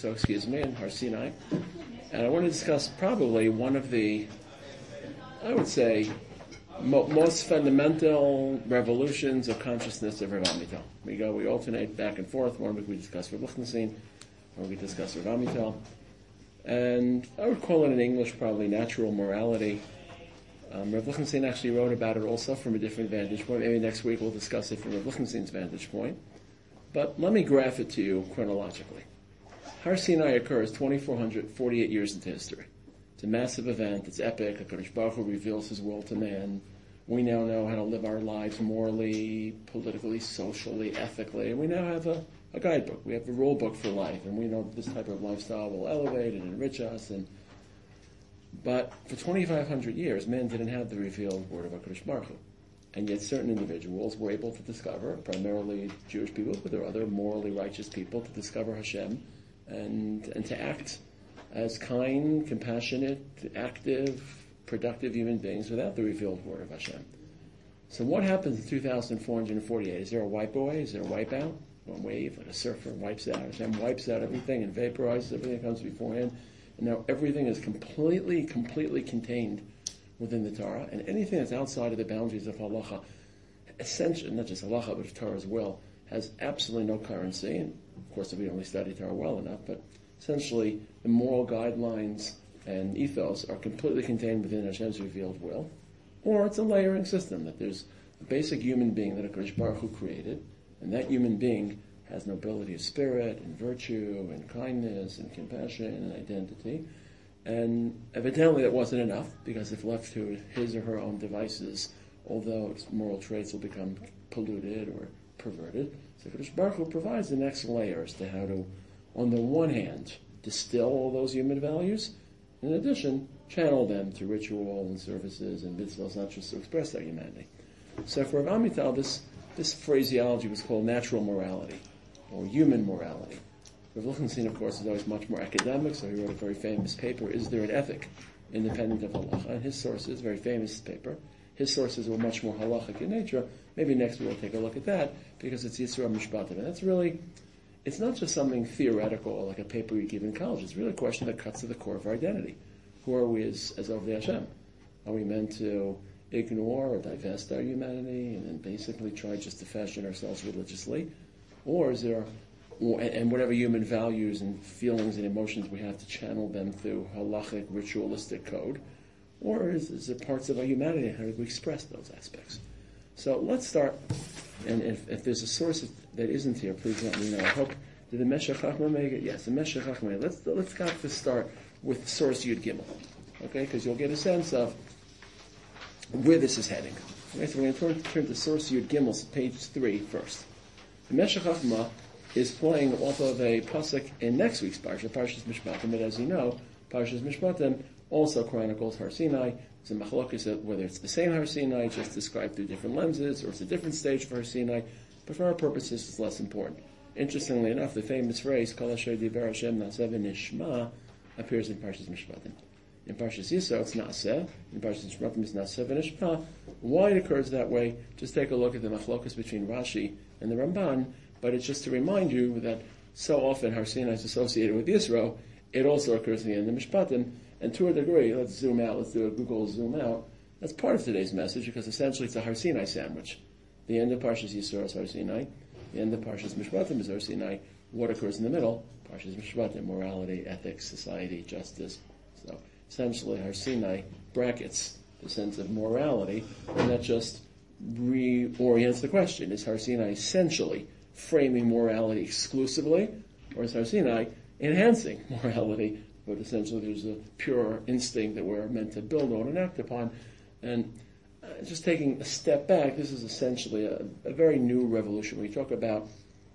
in Har Sinai, and I want to discuss probably one of the, I would say, most fundamental revolutions of consciousness of Rav Amital. We alternate back and forth. One week we discuss Rav Lichtenstein, one week we discuss Rav Amital, and I would call it in English probably natural morality. Rav Lichtenstein actually wrote about it also from a different vantage point. Maybe next week we'll discuss it from Rav Lichtenstein's vantage point. But let me graph it to you chronologically. Har Sinai occurs 2,448 years into history. It's a massive event. It's epic. HaKadosh Baruch Hu reveals His will to man. We now know how to live our lives morally, politically, socially, ethically. And we now have a guidebook. We have a rule book for life. And we know this type of lifestyle will elevate and enrich us. But for 2,500 years, man didn't have the revealed word of HaKadosh Baruch Hu. And yet certain individuals were able to discover, primarily Jewish people, but there are other morally righteous people, to discover Hashem and to act as kind, compassionate, active, productive human beings without the revealed word of Hashem. So what happens in 2,448? Is there a wipe away? Is there a wipe out? One wave, like a surfer wipes out. Hashem wipes out everything and vaporizes everything that comes beforehand. And now everything is completely contained within the Torah, and anything that's outside of the boundaries of halacha, essentially, not just halacha, but of Torah's will, has absolutely no currency. And of course, if we only study Torah well enough, but essentially, the moral guidelines and ethos are completely contained within Hashem's revealed will. Or it's a layering system, that there's a basic human being that HaKadosh Baruch Hu created, and that human being has nobility of spirit, and virtue, and kindness, and compassion, and identity. And evidently that wasn't enough, because if left to his or her own devices, although its moral traits will become polluted or perverted, so HaKadosh Baruch Hu provides the next layer as to how to, on the one hand, distill all those human values, and in addition, channel them through ritual and services and mitzvahs, not just to express their humanity. So for Rav Amital, this phraseology was called natural morality, or human morality. Rav Lichtenstein, of course, is always much more academic, so he wrote a very famous paper, Is There an Ethic Independent of Halacha? And his sources, very famous paper, his sources were much more halachic in nature. Maybe next week we'll take a look at that, because it's Yisro Mishpatim. And that's really, it's not just something theoretical, like a paper you give in college. It's really a question that cuts to the core of our identity. Who are we as Ovdei Hashem? Are we meant to ignore or divest our humanity and then basically try just to fashion ourselves religiously? Or is there, and whatever human values and feelings and emotions we have, to channel them through halachic, ritualistic code? Or is there parts of our humanity, how do we express those aspects? So let's start, and if there's a source that isn't here, please let me know. I hope, did the Meshech Chachma make it? Yes, the Meshech Chachma. Let's got to start with source Yud Gimel, okay? Because you'll get a sense of where this is heading. Okay, so we're going to turn to source Yud Gimel, page 3 first. The Meshech Chachma is playing off of a pasuk in next week's parsha, Parshas Mishpatim, but as you know, Parshas Mishpatim also chronicles Har Sinai. It's a machlokes whether it's the same Har Sinai, just described through different lenses, or it's a different stage for Har Sinai, but for our purposes it's less important. Interestingly enough, the famous phrase, Kol asher diber Hashem na'aseh v'nishma, appears in Parshas Mishpatim. In Parshas Yisro, it's Na'aseh. In Parshas Mishpatim, it's Na'aseh v'nishma. Why it occurs that way, just take a look at the machlokes between Rashi and the Ramban, but it's just to remind you that so often Har Sinai is associated with Yisro, it also occurs in the end of Mishpatim, and to a degree, let's zoom out, let's do a Google zoom out, that's part of today's message, because essentially it's a Har Sinai sandwich. The end of Parshas Yisro is Har Sinai, the end of Parshas Mishpatim is Har Sinai. What occurs in the middle? Parshas Mishpatim, morality, ethics, society, justice. So essentially Har Sinai brackets the sense of morality, and that just reorients the question. Is Har Sinai essentially framing morality exclusively, or is Har Sinai enhancing morality? But essentially there's a pure instinct that we're meant to build on and act upon. And just taking a step back, this is essentially a very new revolution. We talk about,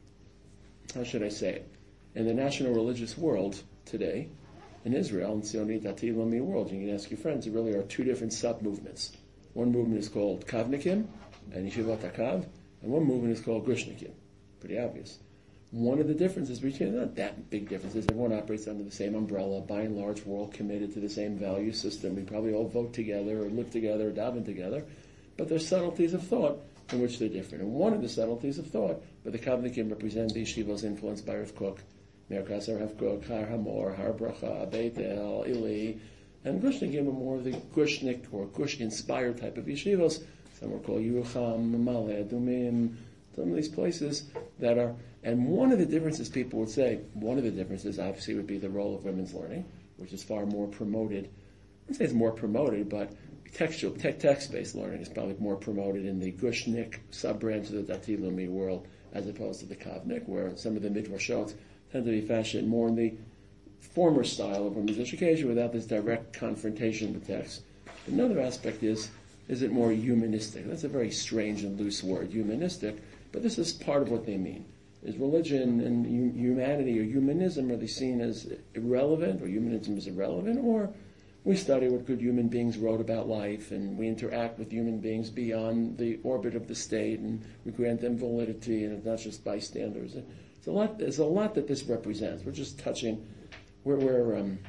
how should I say it, in the national religious world today, in Israel, in Tzionit Dati Lomi world, you can ask your friends, there really are two different sub-movements. One movement is called Kavnikim, and Yeshivat HaKav, and one movement is called Grishnikim. Pretty obvious. One of the differences between, not that big differences, everyone operates under the same umbrella. By and large, we're all committed to the same value system. We probably all vote together, or live together, or daven together. But there's subtleties of thought in which they're different. And one of the subtleties of thought, but the Kavnikim represent the yeshivas influenced by Rav Kook Merkas Harevko, Kar Hamor, Har Bracha, Beit El, Ili, and Gushnikim are more of the Gushnik or Gush-inspired type of yeshivos. Some are called Yerucham, Male, Dumim, some of these places that are, and one of the differences people would say, one of the differences obviously would be the role of women's learning, which is far more promoted. I wouldn't say it's more promoted, but text-based learning is probably more promoted in the Gushnik sub-branch of the Dati Lumi world as opposed to the Kavnik, where some of the Midrashot tend to be fashioned more in the former style of women's education without this direct confrontation with text. Another aspect is it more humanistic? That's a very strange and loose word, humanistic, but this is part of what they mean. Is religion and humanity or humanism, are they seen as irrelevant, or humanism is irrelevant, or we study what good human beings wrote about life and we interact with human beings beyond the orbit of the state and we grant them validity and it's not just bystanders. There's a lot that this represents. We're just touching, we're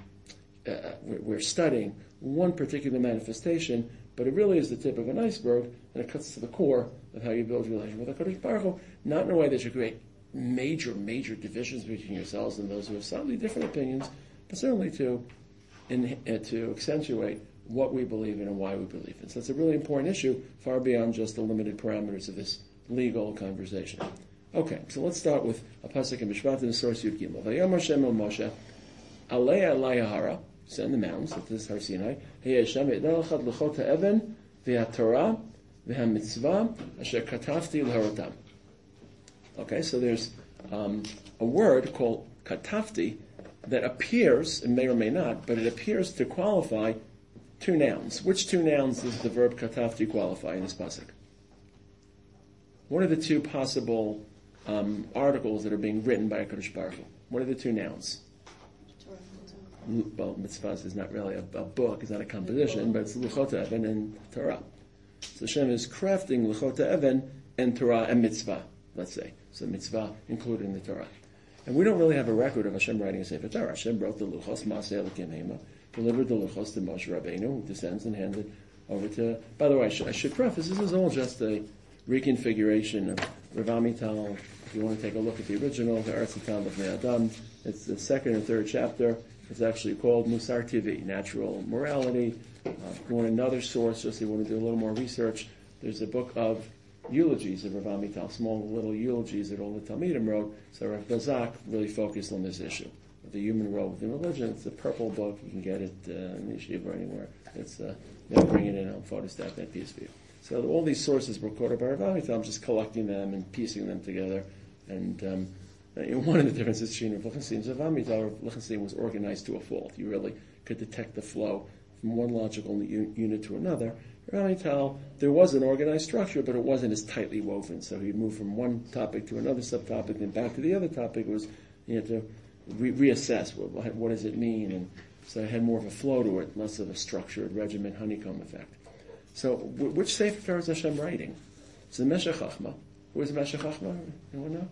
studying one particular manifestation, but it really is the tip of an iceberg, and it cuts to the core of how you build your relationship with HaKadosh Baruch Hu, not in a way that you create major divisions between yourselves and those who have slightly different opinions, but certainly to accentuate what we believe in and why we believe in. So it's a really important issue, far beyond just the limited parameters of this legal conversation. Okay, so let's start with a pasuk in Mishpat in the source Yud Gimel. Vayam Hashem el Moshe, Alei alai hara, send the mountains, that this is Har Sinai, Hey Hashem, Yedal Chad L'chot ha'even, V'ha-Torah, V'ha-Mitzvah, Asher Katafti L'harotam. Okay, so there's a word called Katafti that appears, and may or may not, but it appears to qualify two nouns. Which two nouns does the verb Katafti qualify in this pasuk? What are the two possible articles that are being written by HaKadosh Baruch Hu? What are the two nouns? Well, mitzvah is not really a book, it's not a composition, but it's Luchot Even and Torah. So Hashem is crafting Luchot Even and Torah and mitzvah, let's say. So mitzvah including the Torah. And we don't really have a record of Hashem writing a Sefer Torah. Hashem wrote the Luchos, Maaseh Elokim Hema, delivered the Luchos to Moshe Rabbeinu, who descends and hands it over to... By the way, I should preface, this is all just a reconfiguration of Rav Amital. If you want to take a look at the original, the Eretz HaTam of Adam, it's the second and third chapter. It's actually called Musar TV, Natural Morality. If you want another source, just if you want to do a little more research, there's a book of eulogies of Rav Amital, small little eulogies that all the Talmidim wrote. So Rav Bazak really focused on this issue of the human role within religion. It's a purple book. You can get it in the yeshiva or anywhere. It's they'll bring it in on photostat at PSVU. So all these sources were quoted by Rav Amital. I'm just collecting them and piecing them together. And one of the differences between Rav Lichtenstein and Rav Amital, Rav Lichtenstein was organized to a fault. You really could detect the flow from one logical unit to another. Rav Amital, there was an organized structure, but it wasn't as tightly woven. So he'd move from one topic to another subtopic, and back to the other topic. It was to reassess what does it mean, and so it had more of a flow to it, less of a structured regiment honeycomb effect. So which Sefer Torah is Hashem writing? It's the Meshech Chochmah. Who is Meshech Chochmah? Anyone know?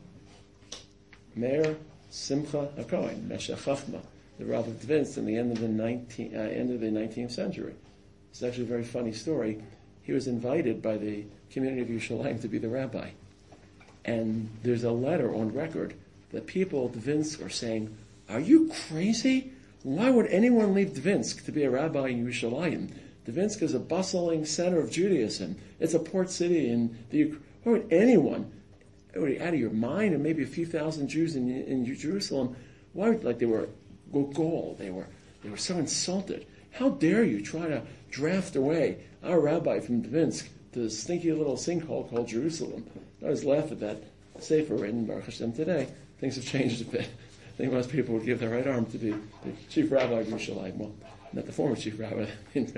Meir Simcha HaKohen, Meshech Chochmah, the Rav of Dvinsk in the end of the 19th century. It's actually a very funny story. He was invited by the community of Yerushalayim to be the rabbi. And there's a letter on record that people at Dvinsk are saying, "Are you crazy? Why would anyone leave Dvinsk to be a rabbi in Yerushalayim? Dvinsk is a bustling center of Judaism. It's a port city in the... Why would anyone, out of your mind, and maybe a few thousand Jews in Jerusalem, why would, they were galled, they were so insulted. How dare you try to draft away our rabbi from Dvinsk to the stinky little sinkhole called Jerusalem?" I always laugh at that sefer written Baruch Hashem today. Things have changed a bit. I think most people would give their right arm to be the chief rabbi of Yerushalayim. Well, not the former chief rabbi.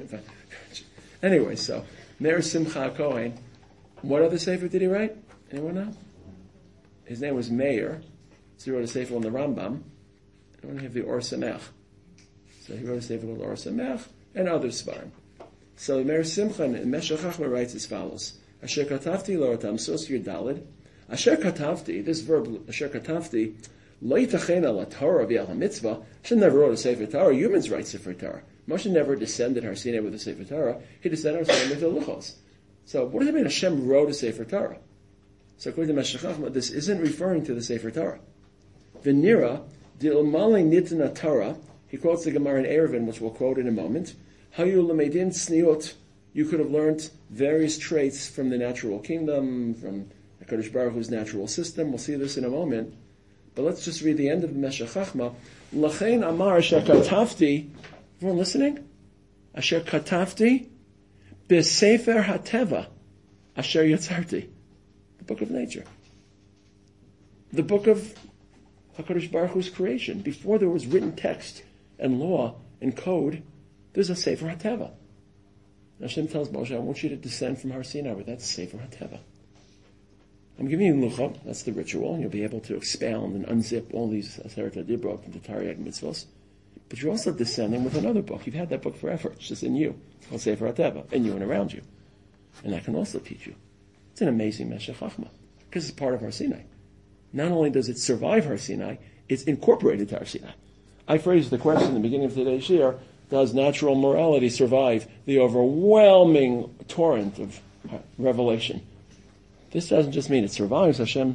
Anyway, so Meir Simcha Cohen. What other sefer did he write? Anyone know? His name was Meir. So he wrote a sefer on the Rambam. I don't have the Or Samech. So he wrote a sefer called Or Samech and other svarim. So Meir Simcha in Meshech Chochmah writes as follows: Asher katavti lorotam, sos yudalid. Asher katavti, this verb Asher katavti, lo yitachena la Torah v'al mitzvah. Hashem never wrote a sefer Torah. Humans write sefer Torah. Moshe never descended Har Sinai with a sefer Torah. He descended Har Sinai with the Luchos. So what does it mean Hashem wrote a sefer Torah? So according to Meshech Chochmah, this isn't referring to the sefer Torah. V'nira Dilmale nitna Torah. He quotes the Gemara in Eruvin, which we'll quote in a moment. Hayu lemedin sniut. You could have learned various traits from the natural kingdom, from HaKadosh Baruch Hu's natural system. We'll see this in a moment. But let's just read the end of the Meshech Chachma. Lachein amar asher katafti. Everyone listening? Asher katafti b'sefer hateva asher yatzarti. The book of nature. The book of HaKadosh Baruch Hu's creation. Before there was written text and law and code, there's a Sefer HaTeva. Hashem tells Moshe, I want you to descend from Har Sinai with that Sefer HaTeva. I'm giving you Lucha, that's the ritual, and you'll be able to expound and unzip all these Aseret HaDibrot and the Taryag Mitzvos. But you're also descending with another book. You've had that book forever. It's just in you. It's called Sefer HaTeva, in you and around you. And that can also teach you. It's an amazing Meshech Chachma, because it's part of Har Sinai. Not only does it survive Har Sinai, it's incorporated to Har Sinai. I phrased the question in the beginning of today's shir, does natural morality survive the overwhelming torrent of revelation? This doesn't just mean it survives, Hashem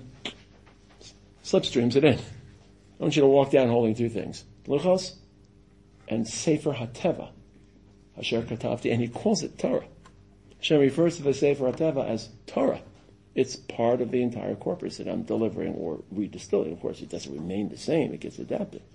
slipstreams it in. I want you to walk down holding two things. Luchos and Sefer HaTeva, Asher Katavti, and he calls it Torah. Hashem refers to the Sefer HaTeva as Torah. It's part of the entire corpus that I'm delivering or redistilling. Of course, it doesn't remain the same. It gets adapted.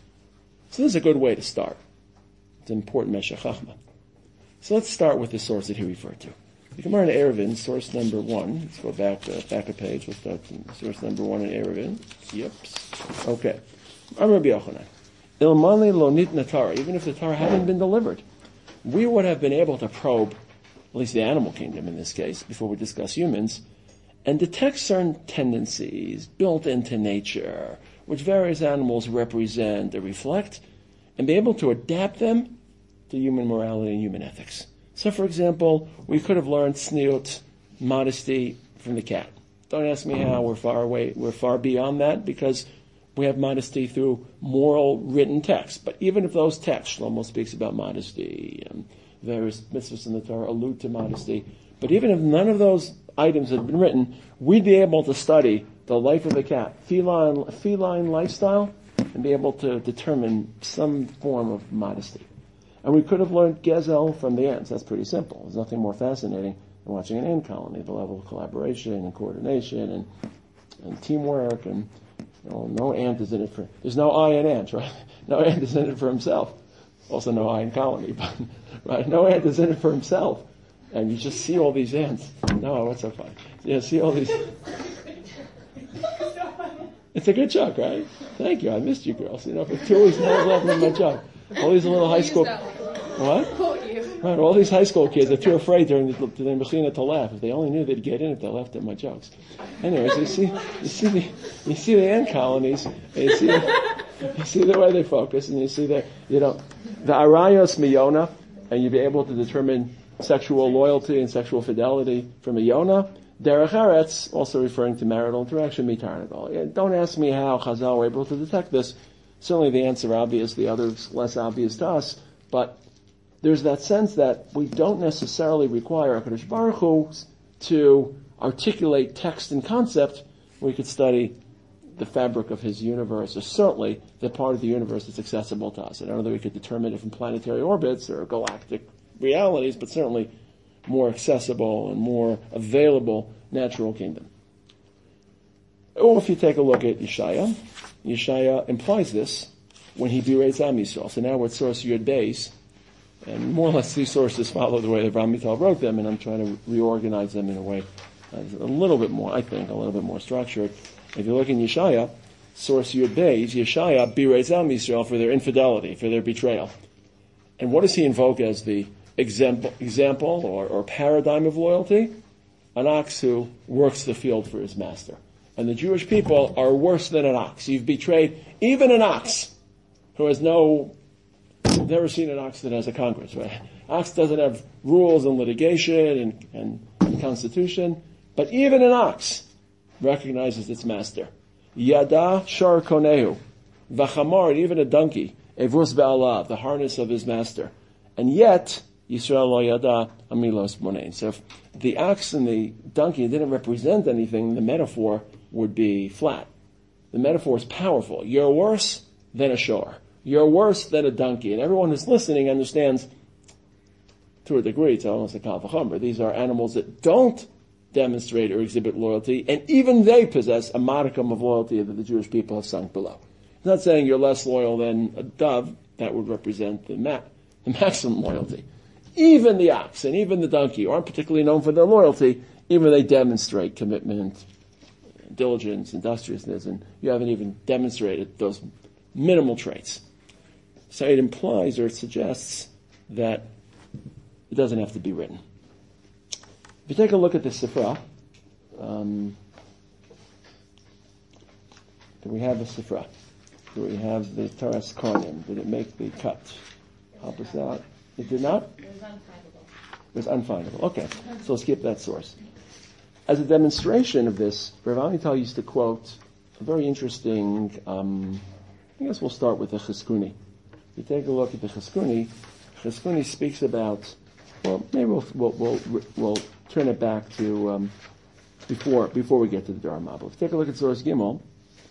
So this is a good way to start. It's an important Meshech Chachma. So let's start with the source that he referred to. The Gemara in Eruvin, source number 1. Let's go back a page. We'll start from source number 1 in Eruvin. Yep. Okay. I'm Rabbi Yochanan. Ilmali lo nitna Torah. Even if the Torah hadn't been delivered, we would have been able to probe, at least the animal kingdom in this case, before we discuss humans, and detect certain tendencies built into nature, which various animals represent or reflect, and be able to adapt them to human morality and human ethics. So, for example, we could have learned sniut, modesty, from the cat. Don't ask me how. We're far beyond that, because we have modesty through moral written texts. But even if those texts, Shlomo speaks about modesty, and various mitzvahs in the Torah allude to modesty, but even if none of those items had been written, we'd be able to study the life of the cat, feline lifestyle, and be able to determine some form of modesty. And we could have learned Gezel from the ants. That's pretty simple. There's nothing more fascinating than watching an ant colony, the level of collaboration and coordination and teamwork. And no ant is in it for, there's no I in ants, right? No ant is in it for himself. Also no I in colony, but right? No ant is in it for himself. And you just see all these ants. No, it's so funny. You see all these. It's a good joke, right? Thank you. I missed you, girls. For 2 weeks now I was laughing at my joke. All these little high school. What? Right, all these high school kids are too afraid during the mechina to laugh. If they only knew they'd get in if they laughed at my jokes. Anyways, you see the ant colonies. And you see the way they focus, and you see the arayos miyona, and you'll be able to determine sexual loyalty and sexual fidelity from a Yonah. Derech Eretz, also referring to marital interaction, mitarnagal. Don't ask me how Chazal were able to detect this. Certainly the answer obvious, the others less obvious to us, but there's that sense that we don't necessarily require HaKadosh Baruch Hu to articulate text and concept. We could study the fabric of his universe, or certainly the part of the universe that's accessible to us. I don't know that we could determine it from planetary orbits or galactic realities, but certainly more accessible and more available natural kingdom. Or if you take a look at Yeshaya implies this when he berates Am Yisrael. So now we're at source Yud Beis, and more or less these sources follow the way that Ramital wrote them, and I'm trying to reorganize them in a way a little bit more structured. If you look in Yeshaya, source Yud Beis, Yeshaya berates Am Yisrael for their infidelity, for their betrayal. And what does he invoke as the example or paradigm of loyalty? An ox who works the field for his master. And the Jewish people are worse than an ox. You've betrayed even an ox who has never seen an ox that has a Congress, right? Ox doesn't have rules and litigation and constitution, but even an ox recognizes its master. Yada shar konehu, v'chamar, even a donkey, evus ba'alav, the harness of his master. And yet, Yisrael lo yada amilos monein. So if the ox and the donkey didn't represent anything, the metaphor would be flat. The metaphor is powerful. You're worse than a shor. You're worse than a donkey. And everyone who's listening understands, to a degree, it's almost a kal v'chomer. These are animals that don't demonstrate or exhibit loyalty, and even they possess a modicum of loyalty that the Jewish people have sunk below. It's not saying you're less loyal than a dove. That would represent the maximum loyalty. Even the ox and even the donkey aren't particularly known for their loyalty, even they demonstrate commitment, diligence, industriousness, and you haven't even demonstrated those minimal traits. So it implies or it suggests that it doesn't have to be written. If you take a look at the Sifra, do we have the Sifra? Do we have the Taras Kohanim? Did it make the cut? Help us out. It did not? It was unfindable. It was unfindable. Okay, so let's skip that source. As a demonstration of this, Rav Amital used to quote a very interesting, I guess we'll start with the Chizkuni. If you take a look at the Chizkuni speaks about, well, maybe we'll turn it back to before we get to the Dor HaMabul. If you take a look at Source Gimel,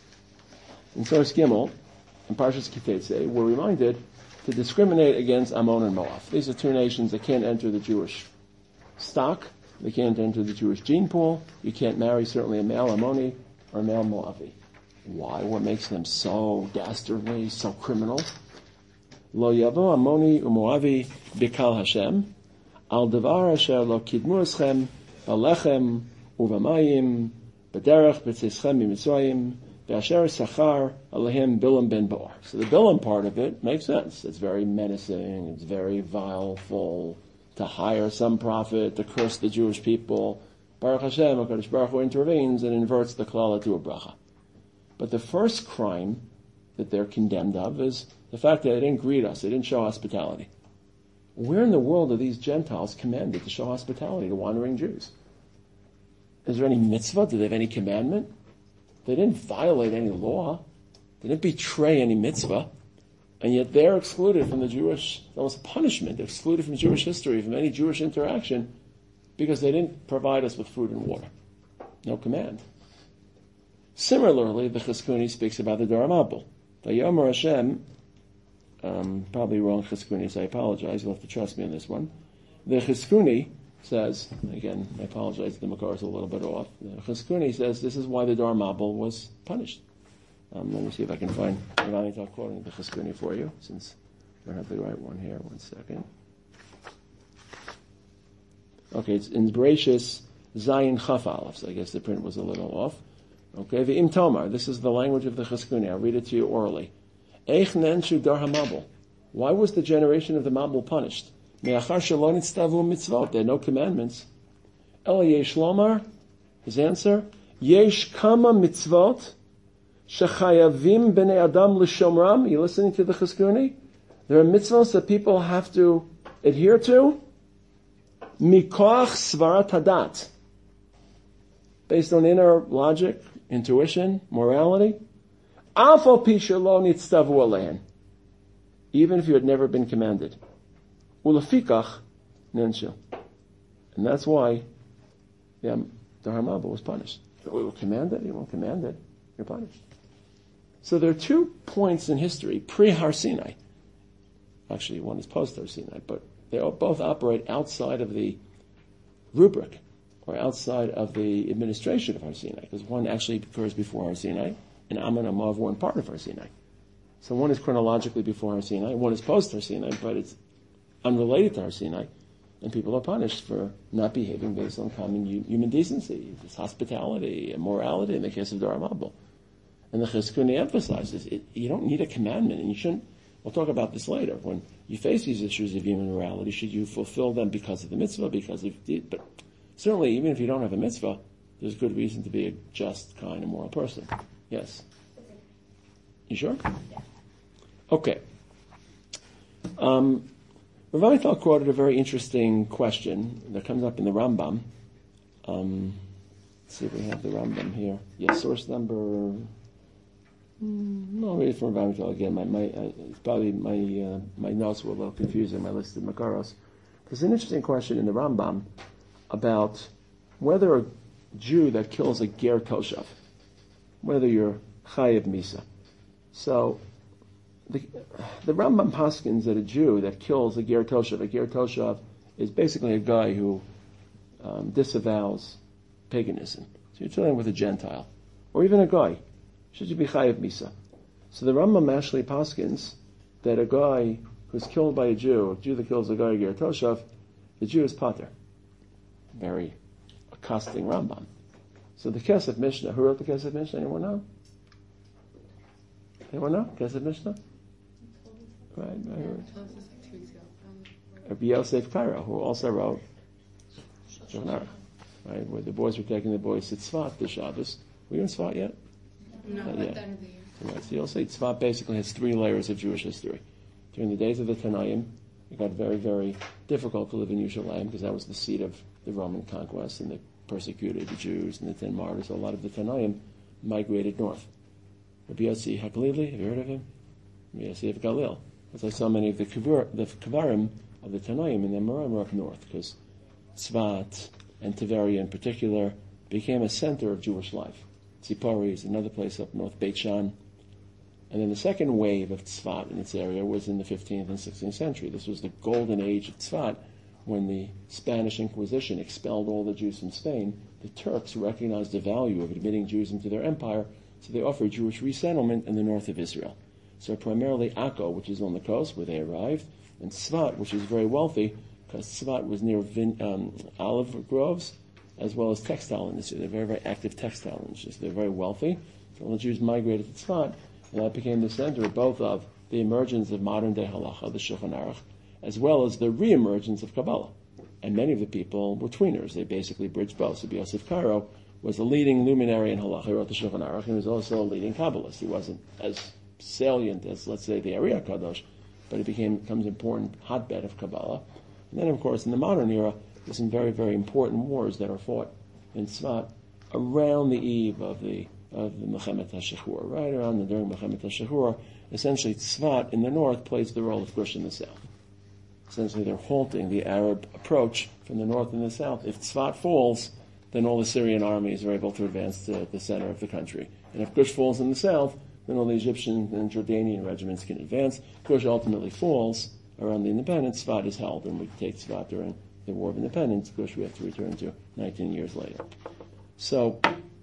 in Source Gimel, in Parshas Kiteitzei, we're reminded to discriminate against Ammon and Moab. These are two nations that can't enter the Jewish stock. They can't enter the Jewish gene pool. You can't marry certainly a male Ammoni or a male Moavi. Why? What makes them so dastardly, so criminal? Lo yavo Ammoni u'Moavi bikal Hashem al davar asher lo kidmu eschem b'lechem u'v'mayim b'derech b'tzischem mitzrayim b'asher sachar alehem Bilam ben Bor. So the Bilam part of it makes sense. It's very menacing. It's very vileful. To hire some prophet to curse the Jewish people. Baruch Hashem, HaKadosh Baruch Hu intervenes and inverts the klala to a bracha. But the first crime that they're condemned of is the fact that they didn't greet us, they didn't show hospitality. Where in the world are these Gentiles commanded to show hospitality to wandering Jews? Is there any mitzvah? Do they have any commandment? They didn't violate any law. They didn't betray any mitzvah. And yet they're excluded from the Jewish, almost punishment, they're excluded from Jewish history, from any Jewish interaction, because they didn't provide us with food and water. No command. Similarly, the Chizkuni speaks about the Dor HaMabul. Vayomer Hashem, probably wrong Chizkuni, so I apologize, you'll have to trust me on this one. The Chizkuni says, again, I apologize, the Makar is a little bit off. The Chizkuni says this is why the Dor HaMabul was punished. Let me see if I can find Ravanital quoting the Chizkuni for you, since I don't have the right one here. 1 second. Okay, it's in Bereshis Zayin Chaf Aleph, so I guess the print was a little off. Okay, V'im Tomar, this is the language of the Chizkuni. I'll read it to you orally. Eich nenshu Dor HaMabul. Why was the generation of the Mabul punished? Me'achar shelo nitztavu mitzvot. There are no commandments. Ela yesh lomar, his answer, yesh kama mitzvot Shechayavim b'nei adam l'shomram. You listening to the Chizkuni? There are mitzvahs that people have to adhere to. Mikoach svarat hadat, based on inner logic, intuition, morality. Afal pi shelo nitztavu alein, even if you had never been commanded. Ulefikach nenshu, and that's why the Dor HaMabul was punished. We were commanded. You weren't commanded. You're punished. So there are 2 points in history, pre-Har Sinai. Actually, one is post-Har Sinai, but they both operate outside of the rubric, or outside of the administration of Har Sinai, because one actually occurs before Har Sinai, and Ammon and Moab weren't part of Har Sinai. So one is chronologically before Har Sinai, one is post-Har Sinai, but it's unrelated to Har Sinai, and people are punished for not behaving based on common human decency, this hospitality, and morality in the case of Dor HaMabul. And the Chizkuni emphasizes you don't need a commandment, and you shouldn't. We'll talk about this later. When you face these issues of human morality, should you fulfill them because of the mitzvah? But certainly, even if you don't have a mitzvah, there's good reason to be a just, kind, and moral person. Yes. You sure? Yeah. Okay. Rav Amital quoted a very interesting question that comes up in the Rambam. Let's see if we have the Rambam here. Yes, source number. I'll read it from Rav Amital again. My notes were a little confusing. My list of Makaros. There's an interesting question in the Rambam about whether a Jew that kills a ger toshav, whether you're chayiv misa. So the Rambam paskins that a Jew that kills a ger toshav is basically a guy who disavows paganism. So you're dealing with a Gentile, or even a guy. Should you be chayav misa? So the Rambam actually paskins that a guy who's killed by a Jew that kills a guy ger toshav, the Jew is pater. Very accosting Rambam. So the Kesef Mishnah, who wrote the Kesef Mishnah? Anyone know? Kesef Mishnah? Right, I heard. Rabbi Yosef Karo, who also wrote Shulchan Aruch, right, where the boys were taking the boys to Tzfat this Shabbos. Were you in Tzfat yet? No, at the end of the year. Right, so you'll see Tzfat basically has 3 layers of Jewish history. During the days of the Tanaim, it got very, very difficult to live in Yerushalayim because that was the seat of the Roman conquest, and they persecuted the Jews and the 10 martyrs. So a lot of the Tanaim migrated north. Rabbi Yossi HaGalili, have you heard of him? Rabbi Yossi of Galil. As I saw many of the Kavarim of the Tanaim in the Amoraim were up north, because Tzfat and Tiberia in particular became a center of Jewish life. Tzipori is another place up north, Beit Shan. And then the second wave of Tzfat in its area was in the 15th and 16th century. This was the golden age of Tzfat, when the Spanish Inquisition expelled all the Jews from Spain. The Turks recognized the value of admitting Jews into their empire, so they offered Jewish resettlement in the north of Israel. So primarily Akko, which is on the coast where they arrived, and Tzfat, which is very wealthy, because Tzfat was near olive groves, as well as textile industry. They're very, very active textile industry. So they're very wealthy. So all the Jews migrated to Tzfat, and that became the center both of the emergence of modern-day halacha, the Shulchan Aruch, as well as the re-emergence of Kabbalah. And many of the people were tweeners. They basically bridged both. So Yosef Karo was a leading luminary in halacha. He wrote the Shulchan Aruch, and he was also a leading Kabbalist. He wasn't as salient as, let's say, the Ari HaKadosh, but it becomes an important hotbed of Kabbalah. And then, of course, in the modern era, there's some very, very important wars that are fought in Tzfat around the eve of the Milchemet HaShechur, right around and during Milchemet HaShechur. Essentially, Tzfat in the north plays the role of Gush in the south. Essentially, they're halting the Arab approach from the north and the south. If Tzfat falls, then all the Syrian armies are able to advance to the center of the country. And if Gush falls in the south, then all the Egyptian and Jordanian regiments can advance. Gush ultimately falls around the independence. Tzfat is held, and we take Tzfat during the War of Independence. Gush we have to return to 19 years later. So,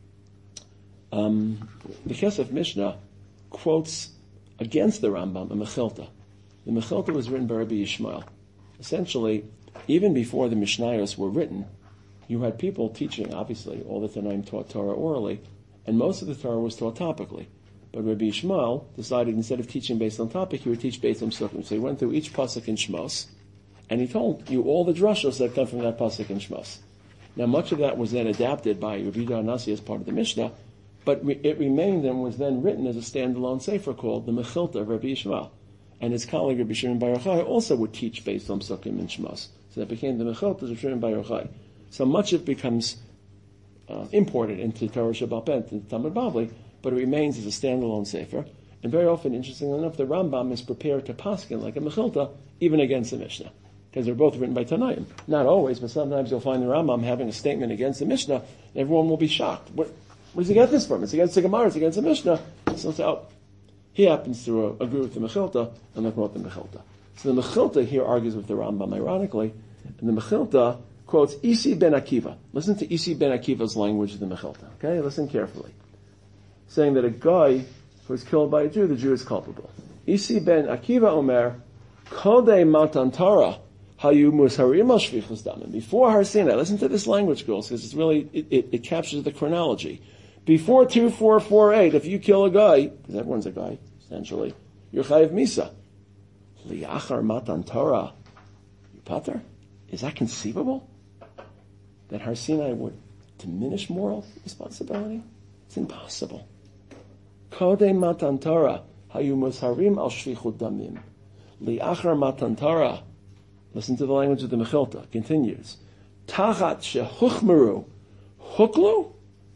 the Kesef Mishnah quotes against the Rambam a Mechilta. The Mechilta was written by Rabbi Yishmael. Essentially, even before the Mishnayos were written, you had people teaching, obviously, all the Tanaim taught Torah orally, and most of the Torah was taught topically. But Rabbi Yishmael decided instead of teaching based on topic, he would teach based on Sukkim. So he went through each pasuk in Shmos, and he told you all the drushos that come from that pasuk in Shmos. Now, much of that was then adapted by Rabbi Yehuda Hanasi as part of the Mishnah, but it remained and was then written as a standalone sefer called the Mechilta of Rabbi Yishmael. And his colleague Rabbi Shimon Bar Yochai also would teach based on Sukkim and Shmos. So that became the Mechilta of Shimon Bar Yochai. So much of it becomes imported into Torah Shebaal Peh, into Talmud Bavli, but it remains as a standalone sefer. And very often, interestingly enough, the Rambam is prepared to paskin like a Mechilta, even against the Mishnah, because they're both written by Tanaim. Not always, but sometimes you'll find the Rambam having a statement against the Mishnah, and everyone will be shocked. Where does he get this from? It's against the Gemara, it's against the Mishnah. So he happens to agree with the Mechilta, and they quote the Mechilta. So the Mechilta here argues with the Rambam, ironically, and the Mechilta quotes Isi ben Akiva. Listen to Isi ben Akiva's language of the Mechilta. Okay, listen carefully. Saying that a guy who was killed by a Jew, the Jew is culpable. Isi ben Akiva Omer, Kodei Matan Torah, Hayu Musharim al Shvichus Damim. Before Har Sinai, listen to this language, girls, because it's really, it captures the chronology. Before 2448, if you kill a guy, because everyone's a guy, essentially, you're chayiv misa. Liachar Matan Torah, you pater? Is that conceivable? That Har Sinai would diminish moral responsibility? It's impossible. Kodei Matan Torah, Hayu Musharim al Shvichut Damim. Liachar Matan Torah, listen to the language of the Mechilta, continues. Tachat shehuchmeru, huklu?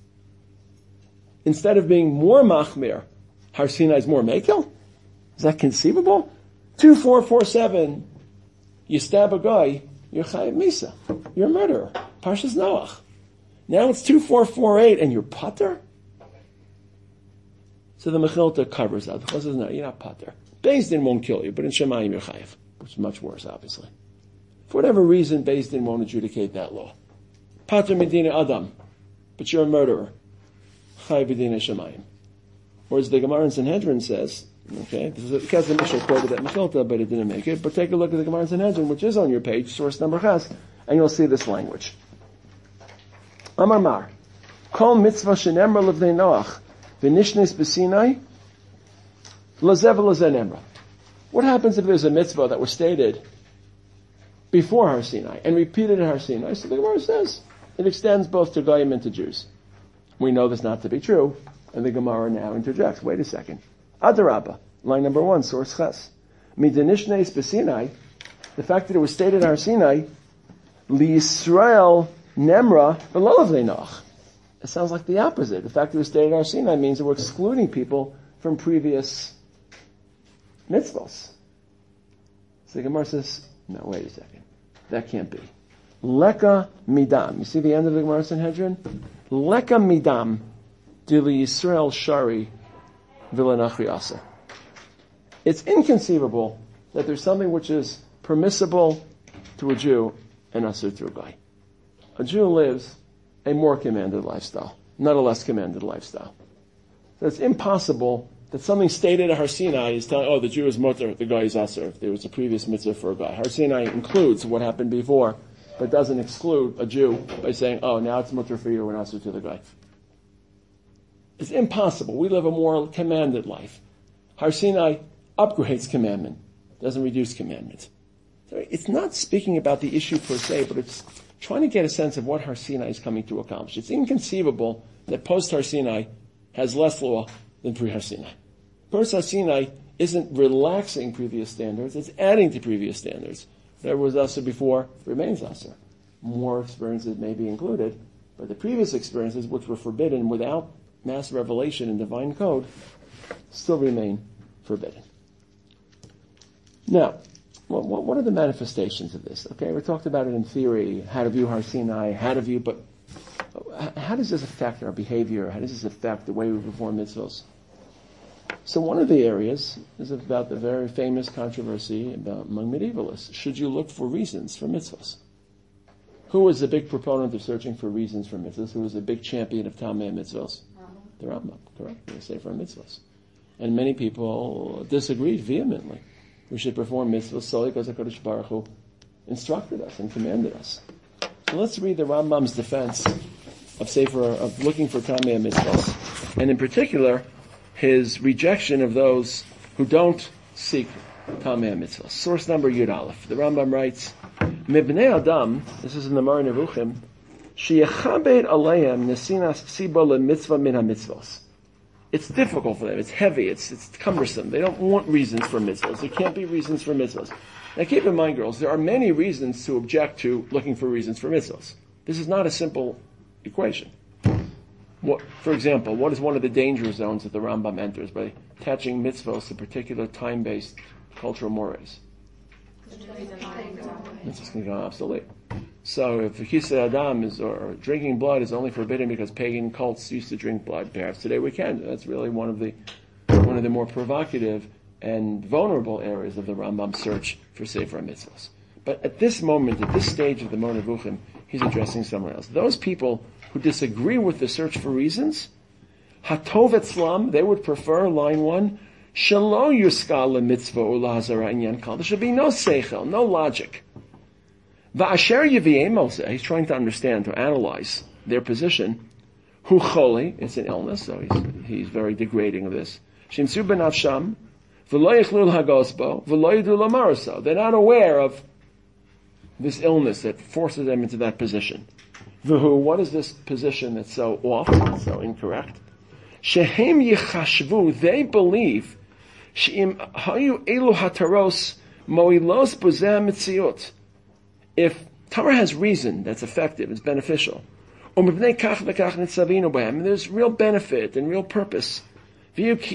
Instead of being more machmir, Har Sinai is more mekel? Is that conceivable? 2447, you stab a guy, you're chayiv misa. You're a murderer. Parshas Noach. Now it's 2448 and you're pater? So the Mechilta covers that. The Chacham says, no, you're not pater. Beis Din won't kill you, but in Shemayim you're chayiv, which is much worse, obviously. For whatever reason, Beis Din won't adjudicate that law. Pater Medina Adam, but you're a murderer. Chayiv Medina Shemayim. Whereas the Gemara in Sanhedrin says, okay, this is because the Mishnah quoted that Mechilta, but it didn't make it. But take a look at the Gemara in Sanhedrin, which is on your page, source number Ches, and you'll see this language. Amar Mar, Kol mitzvah shenemra levnei Noach, v'nishnes b'Sinai, lazev lazen emra. What happens if there's a mitzvah that was stated before Har Sinai and repeated at Har Sinai? So the Gemara says it extends both to Goyim and to Jews. We know this not to be true, and the Gemara now interjects. Wait a second. Adarabba, line number 1, source Ches. Midanishnes b'Sinai, the fact that it was stated at Har Sinai, li Yisrael nemra v'lo levnei Noach. It sounds like the opposite. The fact that it was stated at Har Sinai means that we're excluding people from previous mitzvahs. So the Gemara says, no, wait a second. That can't be. Leka midam. You see the end of the Gemara Sanhedrin? Leka midam dili Yisrael shari v'lenachri asa. It's inconceivable that there's something which is permissible to a Jew and asur to a guy. A Jew lives a more commanded lifestyle, not a less commanded lifestyle. So it's impossible that something stated at Har Sinai is telling, oh, the Jew is mutter, the guy is asur. There was a previous mitzvah for a guy. Har Sinai includes what happened before, but doesn't exclude a Jew by saying, oh, now it's mutter for you and asur to the guy. It's impossible. We live a more commanded life. Har Sinai upgrades commandment, doesn't reduce commandment. So it's not speaking about the issue per se, but it's trying to get a sense of what Har Sinai is coming to accomplish. It's inconceivable that post Har Sinai has less law than pre-Har Sinai. Post Har Sinai isn't relaxing previous standards, it's adding to previous standards. Whatever was asur before remains asur. More experiences may be included, but the previous experiences, which were forbidden without mass revelation and divine code, still remain forbidden. Now, what are the manifestations of this? Okay, we talked about it in theory, how to view Har Sinai, but how does this affect our behavior? How does this affect the way we perform mitzvahs? So one of the areas is about the very famous controversy among medievalists. Should you look for reasons for mitzvahs? Who was a big proponent of searching for reasons for mitzvahs? Who was a big champion of Tamei mitzvahs? The Rambam, correct? The Sefer mitzvahs. And many people disagreed vehemently. We should perform mitzvahs solely because HaKadosh Baruch Hu instructed us and commanded us. So let's read the Rambam's defense of looking for Tamei mitzvahs, and in particular, his rejection of those who don't seek Tamei mitzvahs. Source number Yud Aleph. The Rambam writes, Mibnei Adam, this is in the Moreh Nevuchim, Sheyechabed Aleim Nesinas Siba LeMitzvah Min HaMitzvahs. It's difficult for them, it's heavy, it's cumbersome. They don't want reasons for mitzvahs. There can't be reasons for mitzvahs. Now keep in mind, girls, there are many reasons to object to looking for reasons for mitzvahs. This is not a simple equation. For example, what is one of the danger zones that the Rambam enters by attaching mitzvahs to particular time-based cultural mores? It's just going to go obsolete. So if Kisei Adam or drinking blood is only forbidden because pagan cults used to drink blood, perhaps today we can. That's really one of the more provocative and vulnerable areas of the Rambam search for Sefer mitzvahs. But at this moment, at this stage of the Moreh Nevuchim, he's addressing someone else. Those people who disagree with the search for reasons, Hatov Etzlam, they would prefer, line 1, Shelo Yuskal LeMitzvah Ulahazara Inyan Kal. There should be no seichel, no logic. Va'asher Yeviyei Moshe, he's trying to understand, to analyze their position. Hu Choli, it's an illness, so he's very degrading of this. Shimsu B'nafsham, V'lo Yichlul Hagosbo, V'lo Yidu Lamaraso. They're not aware of this illness that forces them into that position. V'hu, what is this position that's so off, so incorrect? Shehem Yichashvu, they believe, She'im Hayu Elu Hataros Moilos B'zeh Mitziut. If Torah has reason that's effective, it's beneficial, and there's real benefit and real purpose, well then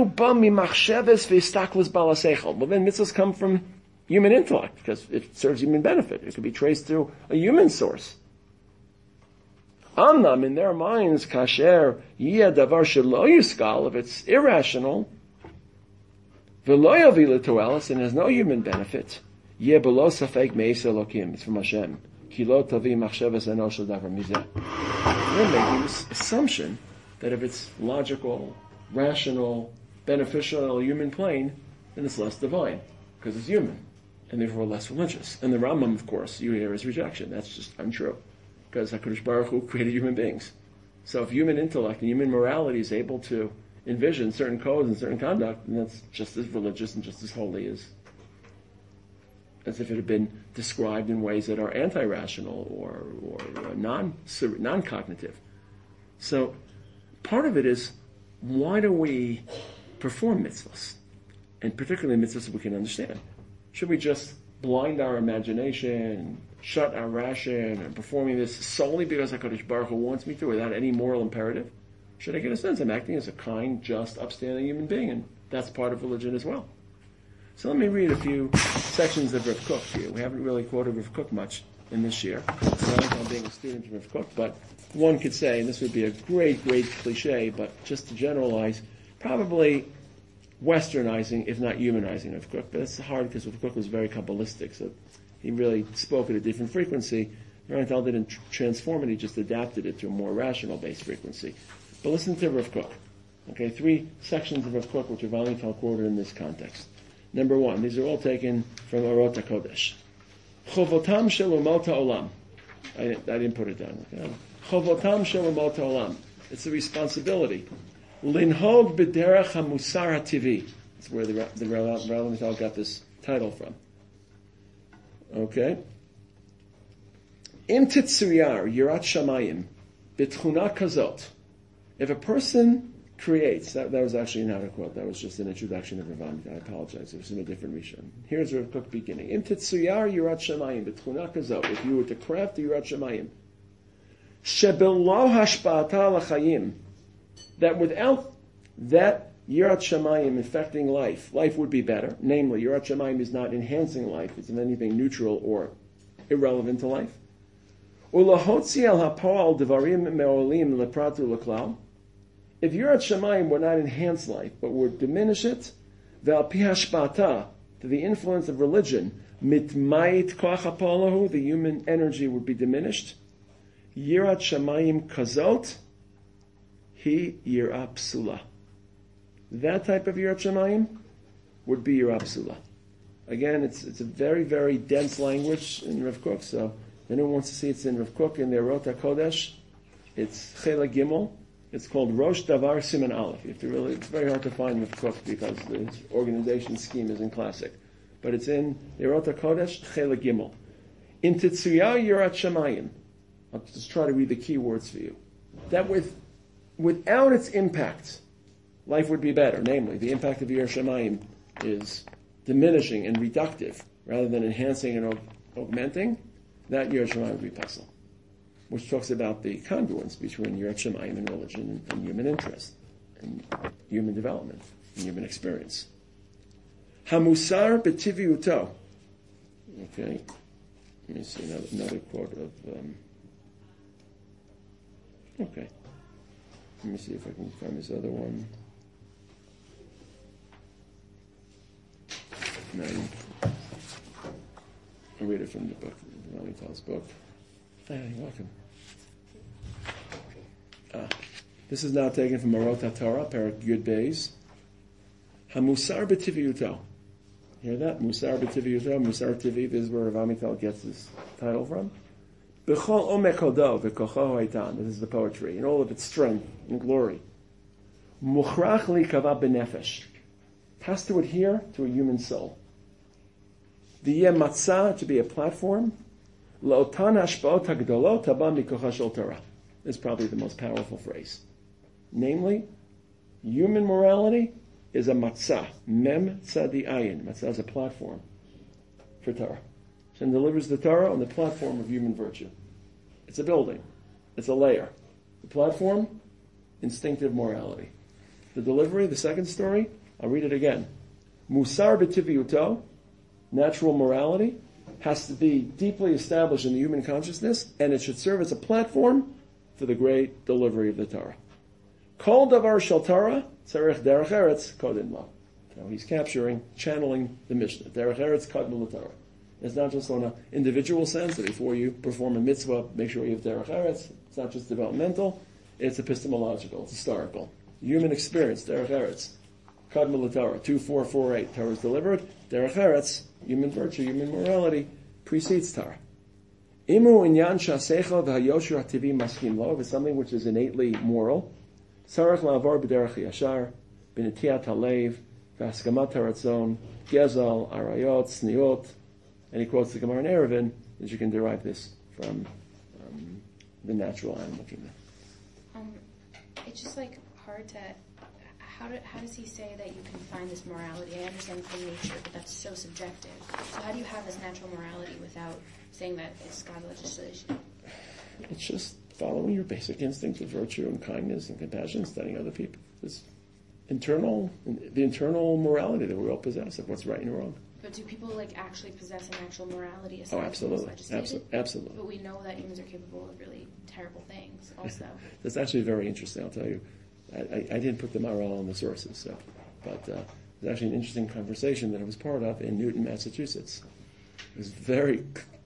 mitzvahs come from human intellect because it serves human benefit. It could be traced through a human source. Amnam, in their minds, kasher yeh davar shelo yuskal, if it's irrational, v'lo yavi l'toelis, and has no human benefit, yeh below safek me'is Elokim, it's from Hashem. Ki lo tavi machshavas enosh l'davar mizeh. We're making this assumption that if it's logical, rational, beneficial on a human plane, then it's less divine, because it's human, and therefore less religious. And the Rambam, of course, you hear his rejection. That's just untrue, because HaKadosh Baruch Hu created human beings. So if human intellect and human morality is able to envision certain codes and certain conduct, then that's just as religious and just as holy as if it had been described in ways that are anti-rational or non-cognitive. So part of it is, why do we perform mitzvahs? And particularly mitzvahs that we can understand. Should we just blind our imagination, shut our ration, and performing this solely because HaKadosh Baruch Hu wants me to, without any moral imperative? Should I get a sense I'm acting as a kind, just, upstanding human being? And that's part of religion as well. So let me read a few sections of Rav Kook to you. We haven't really quoted Rav Kook much in this year. I'm being a student of Rav Kook, but one could say, and this would be a great, great cliche, but just to generalize, probably westernizing, if not humanizing Rav Kook. But it's hard because Rav Kook was very Kabbalistic, so he really spoke at a different frequency. Rambam didn't transform it, he just adapted it to a more rational-based frequency. But listen to Rav Kook. Okay, 3 sections of Rav Kook which are Rambam quoted in this context. Number 1, these are all taken from Orot HaKodesh. Chovotam shel umot ha'olam. I didn't put it down. Okay. Chovotam shel umot ha'olam. It's a responsibility. Linhog b'derech hamusar ha'tivi. That's where the Rambam got this title from. Okay. Im titzuyar yirat shamayim b'tchuna kazot. If a person creates, that was actually not a quote, that was just an introduction of Rav Amitai. I apologize, it was in a different Rishon. Here's Rav Kook beginning. Im titzuyar yirat shamayim b'tchuna kazot. If you were to craft the yirat shamayim, shebelo hashpa'ata l'chayim, that without that yirat shamayim infecting life would be better. Namely, yirat shamayim is not enhancing life, it's anything neutral or irrelevant to life. Ulahotzi al hapa'al devarim me'olim lepratu l'klal. If yirat shamayim would not enhance life, but would diminish it, ve'al pi hashpa'ata, to the influence of religion, mitmayit koach hapa'alahu, the human energy would be diminished. Yirat shamayim kazot, he yira psula. That type of yirat shamayim would be yira psula. Again, it's a very, very dense language in Rav Kook, so if anyone wants to see it's in Rav Kook in the Orot HaKodesh, it's Chela Gimel. It's called Rosh Davar Siman Aleph. You have to really, it's very hard to find Rav Kook because the organization scheme is in classic. But it's in the Orot HaKodesh, Chela Gimel. In Titzuya Yirat Shamayim. I'll just try to read the key words for you. That without its impact, life would be better. Namely, the impact of Yirat Shamayim is diminishing and reductive rather than enhancing and augmenting. That Yirat Shamayim would be possible, which talks about the congruence between Yirat Shamayim and religion and human interest, and human development, and human experience. Hamusar b'tiviuto. Okay, let me see another quote of. Okay, let me see if I can find this other one. No, I'll read it from the book, Ramital's book. You're welcome. This is now taken from Orot HaTorah, Perek Yud Beis. Hamusar b'tiviuto. Hear that? Musar b'tiviuto, Musar tivi. This is where Rav Amital gets his title from. B'chol omek hodo v'kocho haitan. This is the poetry in all of its strength and glory. Muchrach li kava b'nefesh. Has to adhere to a human soul. V'yeh matzah, to be a platform. L'otan hashpa'ot hagdolot haba mikocha shel Torah. This is probably the most powerful phrase. Namely, human morality is a matzah. Mem tzadi ayin. Matzah is a platform for Torah. Hashem delivers the Torah on the platform of human virtue. It's a building. It's a layer. The platform, instinctive morality. The delivery, the second story, I'll read it again. Musar b'tiviuto, natural morality, has to be deeply established in the human consciousness, and it should serve as a platform for the great delivery of the Torah. Kol davar shel Torah, tzarech derech eretz kodin lo. So he's channeling the Mishnah. Derech eretz kodin Torah. It's not just on an individual sense that before you perform a mitzvah, make sure you have derech eretz. It's not just developmental. It's epistemological. It's historical. Human experience. Derech eretz. Kodin Torah. 2448. Torah is delivered. Derech eretz. Human virtue, human morality precedes Torah. Imu inyan shasecha v'hayosher hativi maskim lo is something which is innately moral. Sarach la'avar b'derech yashar b'netiyat halev v'haskamat haratzon gezel arayot tzniot. And he quotes the Gemara in Eruvin, that you can derive this from the natural animal kingdom. It's just like hard to. How does he say that you can find this morality? I understand from nature, but that's so subjective. So how do you have this natural morality without saying that it's God legislation? It's just following your basic instincts of virtue and kindness and compassion, studying other people. This the internal morality that we all possess of what's right and wrong. But do people actually possess an actual morality? Oh, absolutely. Absolutely. But we know that humans are capable of really terrible things also. That's actually very interesting, I'll tell you. I didn't put the Maharal in the sources, but it was actually an interesting conversation that I was part of in Newton, Massachusetts. It was very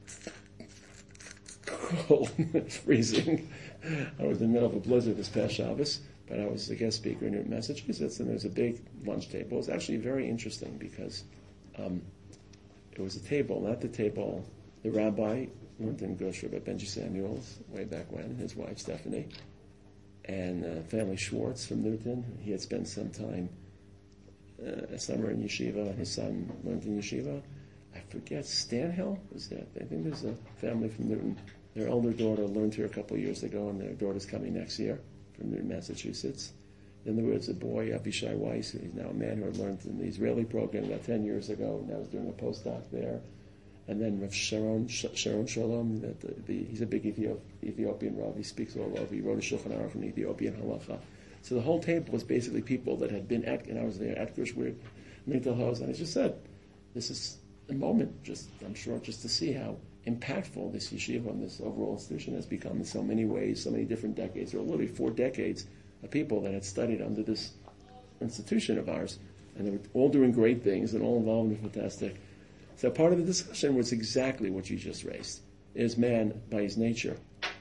cold, freezing. I was in the middle of a blizzard this past Shabbos, but I was a guest speaker in Newton, Massachusetts, and there was a big lunch table. It was actually very interesting because it was a table, not the table. The rabbi, Martin Gosher, but Benji Samuels, way back when, and his wife Stephanie, and family Schwartz from Newton. He had spent some time, a summer in yeshiva, and his son learned in yeshiva. I forget, Stanhill was that? I think there's a family from Newton. Their elder daughter learned here a couple of years ago, and their daughter's coming next year from Newton, Massachusetts. Then there was a boy, Abishai Weiss, who's now a man who had learned in the Israeli program about 10 years ago, and now is doing a postdoc there. And then Rav Sharon Shalom, he's a big Ethiopian Rav. He speaks all over. He wrote a Shulchan Aruch in Ethiopian halacha. So the whole table was basically people that had been and I was there at Gershwin, Mintel Hose, and I just said, this is a moment, I'm sure, just to see how impactful this yeshiva and this overall institution has become in so many ways, so many different decades. There were literally 4 decades of people that had studied under this institution of ours, and they were all doing great things and all involved in fantastic. So part of the discussion was exactly what you just raised. Is man by his nature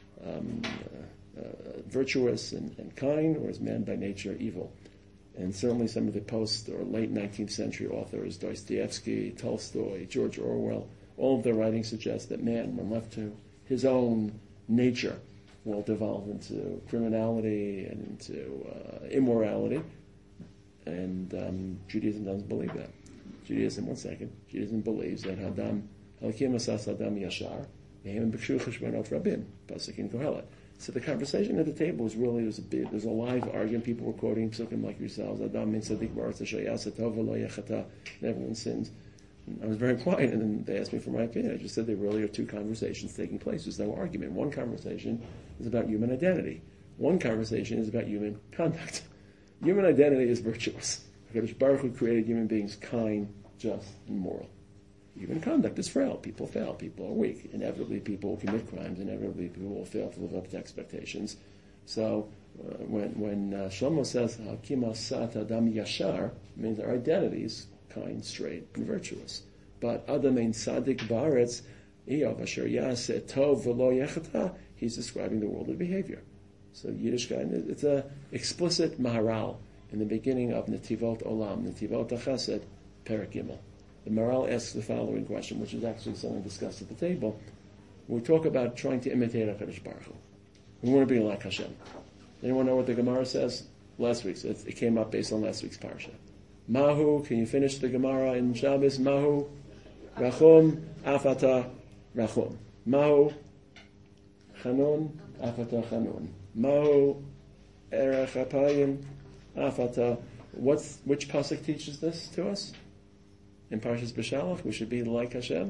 virtuous and kind, or is man by nature evil? And certainly some of the post or late 19th century authors, Dostoevsky, Tolstoy, George Orwell, all of their writings suggest that man, when left to his own nature, will devolve into criminality and into immorality. And Judaism doesn't believe that. Judaism believes that Halakim Asas Adam Yashar, Mehem B'kshu Cheshbonot Rabim, Pasuk in Kohelet. So the conversation at the table was really, there's a live argument. People were quoting psukim like yourselves, Adam min Tzadik B'aretz Shayasa Tova Lo Yechata, and everyone sins. And I was very quiet, and then they asked me for my opinion. I just said there really are 2 conversations taking place. There's no argument. One conversation is about human identity. One conversation is about human conduct. Human identity is virtuous. HaKadosh Baruch Hu created human beings kind, just, and moral. Human conduct is frail. People fail. People are weak. Inevitably, people will commit crimes. Inevitably, people will fail to live up to expectations. So, when Shlomo says "Hakim Asat Adam Yashar," it means our identity is kind, straight, and virtuous. But Adam ein Sadik Ba'aretz, Eyav Asher Yaseh Tov V'lo Yechata, he's describing the world of behavior. So Yiddishkeit, it's a explicit Maharal in the beginning of Netivot Olam, Netivot HaChesed, Perek Gimel. The Maharal asks the following question, which is actually something discussed at the table. We talk about trying to imitate HaKadosh Baruch Hu. We want to be like Hashem. Anyone know what the Gemara says? Last week's. It came up based on last week's parsha. Mahu, can you finish the Gemara in Shabbos? Mahu, Rachum, Afata, Rachum. Mahu, Chanun, Afata, Chanun. Mahu, Erech Apayim, Afata. Which pasuk teaches this to us? In Parshas B'Shalach, we should be like Hashem.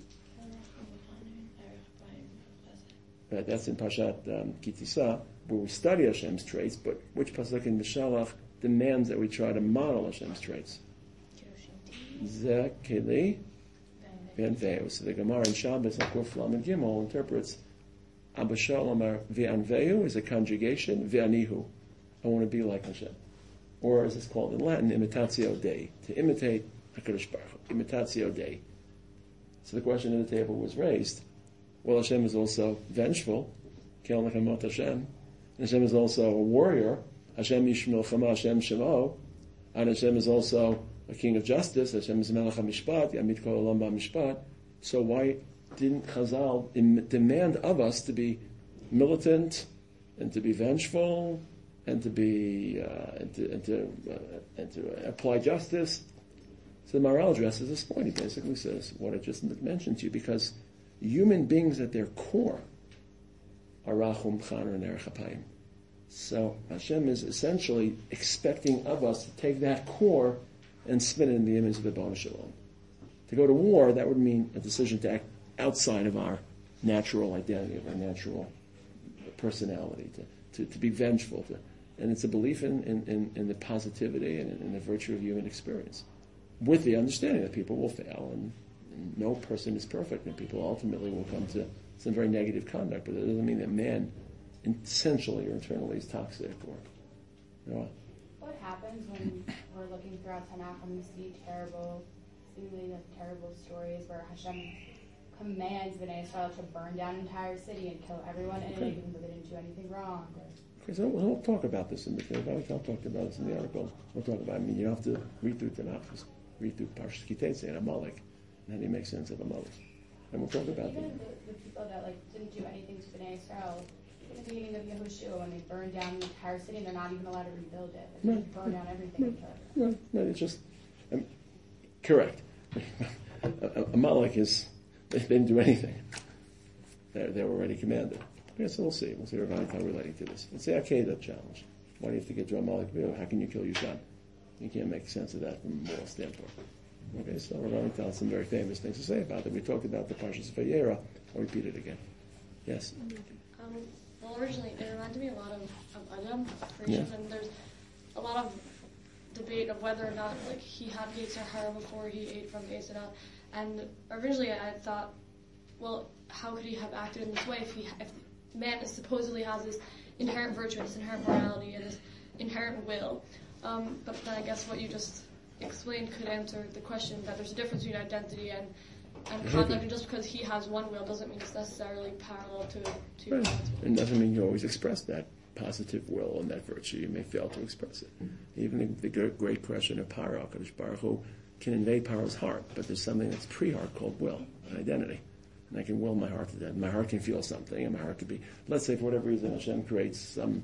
That's in Parshat Ki Tisa, where we study Hashem's traits, but which pasuk in B'Shalach demands that we try to model Hashem's traits? Zeh Keli V'Veu. So the Gemara in Shabbos, Akuf Lamed Gimel, interprets Abba Shalom v'anvehu is a conjugation, v'anihu. I want to be like Hashem. Or as it's called in Latin, imitatio Dei, to imitate HaKadosh Baruch Hu, imitatio Dei. So the question at the table was raised, well, Hashem is also vengeful, Kel Nechamot Hashem, and Hashem is also a warrior, Hashem Yishmil Chama, Hashem Shemo, and Hashem is also a king of justice, Hashem is Melech HaMishpat, Yamid Kol Olam BaMishpat. So why didn't Chazal demand of us to be militant and to be vengeful and to be and to apply justice? So the Maharal addresses this point. He basically says what I just mentioned to you, because human beings at their core are Rachum, Chaner, and Erech Apayim. So Hashem is essentially expecting of us to take that core and spin it in the image of the B'nai Shalom. To go to war, that would mean a decision to act outside of our natural identity, of our natural personality, to be vengeful. And it's a belief in the positivity and in the virtue of human experience, with the understanding that people will fail and no person is perfect, and people ultimately will come to some very negative conduct. But that doesn't mean that man essentially or internally is toxic or, you know. What happens when we're looking throughout Tanakh and we see seemingly terrible stories where Hashem commands Bnei Israel to burn down an entire city and kill everyone in it, even though they didn't do anything wrong? Okay, so we'll talk about this in the I'll talk about this in the article. We'll talk about it. I mean, you don't have to read through Tanakh, just read through Parshas Kiteitzei and Amalek, and how do you make sense of Amalek? And we'll talk about even the people that didn't do anything to Bnei Israel, in the beginning of Yehoshua, when they burned down the entire city and they're not even allowed to rebuild it. They just burn down everything and kill everyone. No, it's just correct. Amalek they didn't do anything. They were already commanded. Okay, so we'll see. We'll see Rav Anital relating to this. It's the Akedah challenge. Why do you have to get to Amalek? How can you kill your son? You can't make sense of that from a moral standpoint. Okay, so Rav Anital has some very famous things to say about it. We talked about the Parshas Vayera. I'll repeat it again. Yes? Well, originally, it reminded me a lot of Adam, creation, and there's a lot of debate of whether or not he had Yetzer Hara before he ate from the Eitzah. And originally I thought, well, how could he have acted in this way if man supposedly has this inherent virtue, this inherent morality, and this inherent will? But then I guess what you just explained could answer the question that there's a difference between identity and conduct, and just because he has one will doesn't mean it's necessarily parallel to right. It doesn't mean you always express that positive will and that virtue. You may fail to express it. Even the great question of Paro, Kadosh Baruch Hu can invade Paro's heart, but there's something that's pre-heart called will, an identity. And I can will my heart to that. My heart can feel something, and my heart could be, let's say for whatever reason Hashem creates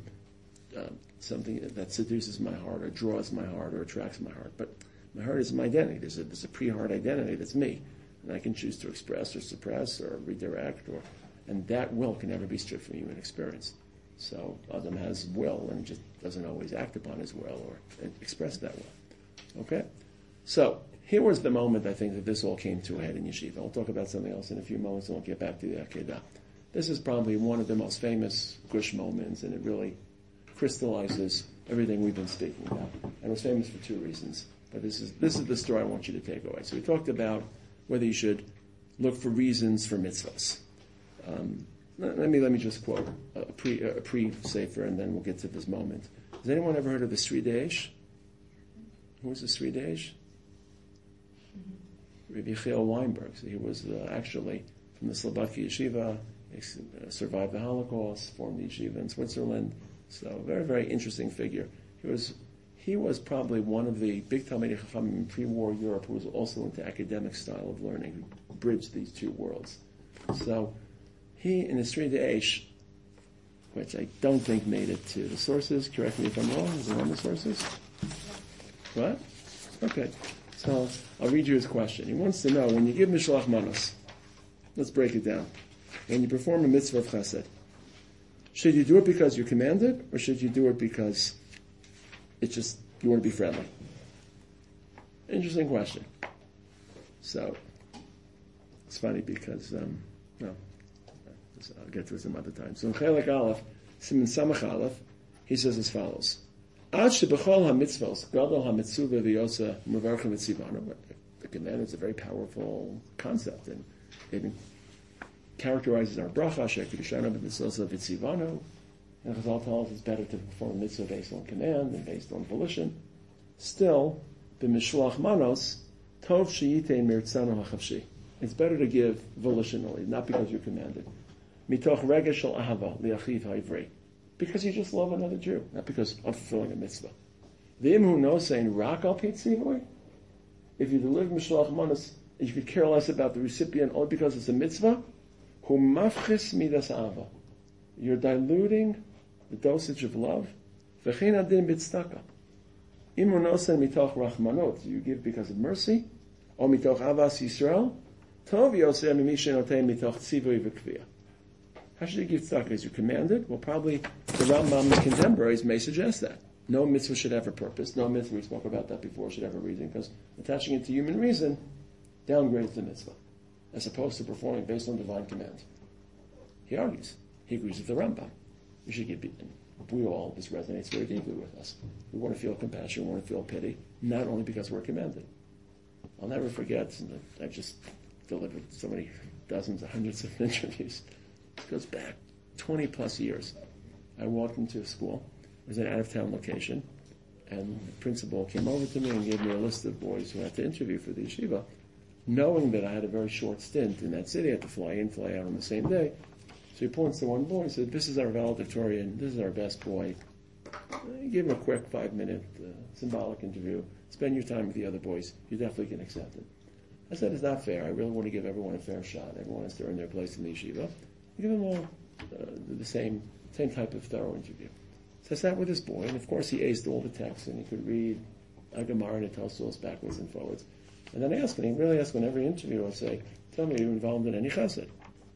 something that seduces my heart or draws my heart or attracts my heart. But my heart is my identity. There's a pre-heart identity that's me. And I can choose to express or suppress or redirect, and that will can never be stripped from human experience. So Adam has will and just doesn't always act upon his will or express that will. Okay? So here was the moment I think that this all came to a head in Yeshiva. We'll talk about something else in a few moments and we'll get back to the Akedah. This is probably one of the most famous Gush moments, and it really crystallizes everything we've been speaking about. And it was famous for two reasons. But this is the story I want you to take away. So we talked about whether you should look for reasons for mitzvahs. Let me just quote a pre-sefer, and then we'll get to this moment. Has anyone ever heard of the Sri Deish? Who was the Sri Deish? Rabbi Yechiel Weinberg. So he was actually from the Slobodki Yeshiva, survived the Holocaust, formed the yeshiva in Switzerland. So very, very interesting figure. He was probably one of the big Talmidei Chachamim in pre-war Europe who was also into academic style of learning, who bridged these two worlds. So he, in his Sri Deish, which I don't think made it to the sources, correct me if I'm wrong, is it on the sources? What? Okay. So I'll read you his question. He wants to know, when you give Mishlach Manos, let's break it down. When you perform a mitzvah of chesed, should you do it because you're commanded, or should you do it because it's just you want to be friendly? Interesting question. So it's funny because I'll get to it some other time. So in Chelek Aleph, Siman Samach Aleph, he says as follows: Ad shebechol hamitzvos gadol hamitzuva v'yosa mevarchim etzivanu. The commandment is a very powerful concept, and characterizes our bracha, Shekirishana b'Nisosa v'Tzivano, and Chazal tells us it's better to perform a mitzvah based on command than based on volition. Still, b'mishloach manos, tov sheyitein mirtzano hachavshi. It's better to give volitionally, not because you're commanded. Mitoch regesh shel ahava liachiv ha'ivri. Because you just love another Jew, not because I'm fulfilling a mitzvah. V'im hu nosein rak al peit tzivoy. If you deliver mishloach manos, and you could care less about the recipient only because it's a mitzvah, hu mafchis midas ahava. You're diluting the dosage of love. V'chein adin b'tzedakah. Im hu nosein mitoch rachmanot. You give because of mercy, or mitoch avas Yisrael. Tov yoseh mimishen otei mitoch tzivoy v'kviyah. How should you give tzedakah? As you commanded? Well, probably the Rambam's contemporaries may suggest that. No mitzvah should have a purpose. No mitzvah, we spoke about that before, should have a reason, because attaching it to human reason downgrades the mitzvah, as opposed to performing based on divine command. He argues. He agrees with the Rambam. We should give, we all, this resonates very deeply with us. We want to feel compassion, we want to feel pity, not only because we're commanded. I'll never forget, I've just delivered so many dozens, hundreds of interviews. It goes back 20 plus years. I walked into a school. It was an out-of-town location. And the principal came over to me and gave me a list of boys who had to interview for the yeshiva, knowing that I had a very short stint in that city. I had to fly in, fly out on the same day. So he points to one boy and said, "This is our valedictorian. This is our best boy." He gave him a quick 5-minute symbolic interview. Spend your time with the other boys. You definitely can accept it. I said, "It's not fair. I really want to give everyone a fair shot. Everyone has to earn their place in the yeshiva. Give them all the same type of thorough interview." So I sat with this boy, and of course he aced all the texts, and he could read a Gemara and a Tosfos backwards and forwards. And then I asked him, he really asked on every interview, I say, "Tell me, are you involved in any chesed?"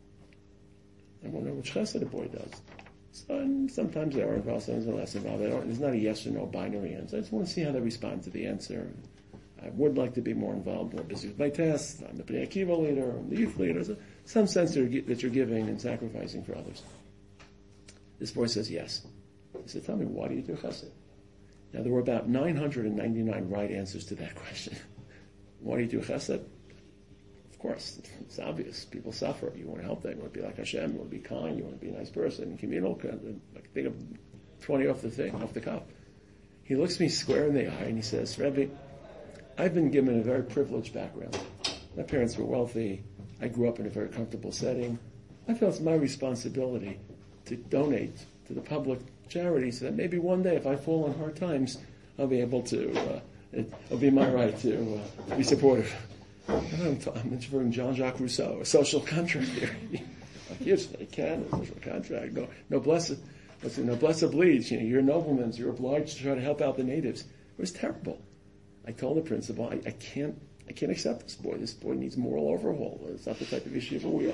I want to know which chesed a boy does. So, and sometimes they are involved, sometimes they're less involved. There's not a yes or no binary answer. I just want to see how they respond to the answer. I would like to be more involved, more busy with my tasks. I'm the Bnei Akiva leader, I'm the youth leader. So some sense that you're giving and sacrificing for others. This boy says yes. He said, "Tell me, why do you do chesed?" Now, there were about 999 right answers to that question. Why do you do chesed? Of course, it's obvious. People suffer. You want to help them. You want to be like Hashem. You want to be kind. You want to be a nice person. Communal. Think of 20 off the cuff. He looks me square in the eye and he says, "Rebbe, I've been given a very privileged background. My parents were wealthy. I grew up in a very comfortable setting. I feel it's my responsibility to donate to the public charity so that maybe one day if I fall on hard times, I'll be able to, it'll be my right to be supportive." I'm interviewing Jean-Jacques Rousseau, a social contract theory. Yes, they can, a social contract. No blessed bleeds. You're noblemen, you're obliged to try to help out the natives. It was terrible. I told the principal, I can't accept this boy. This boy needs moral overhaul. It's not the type of yeshiva we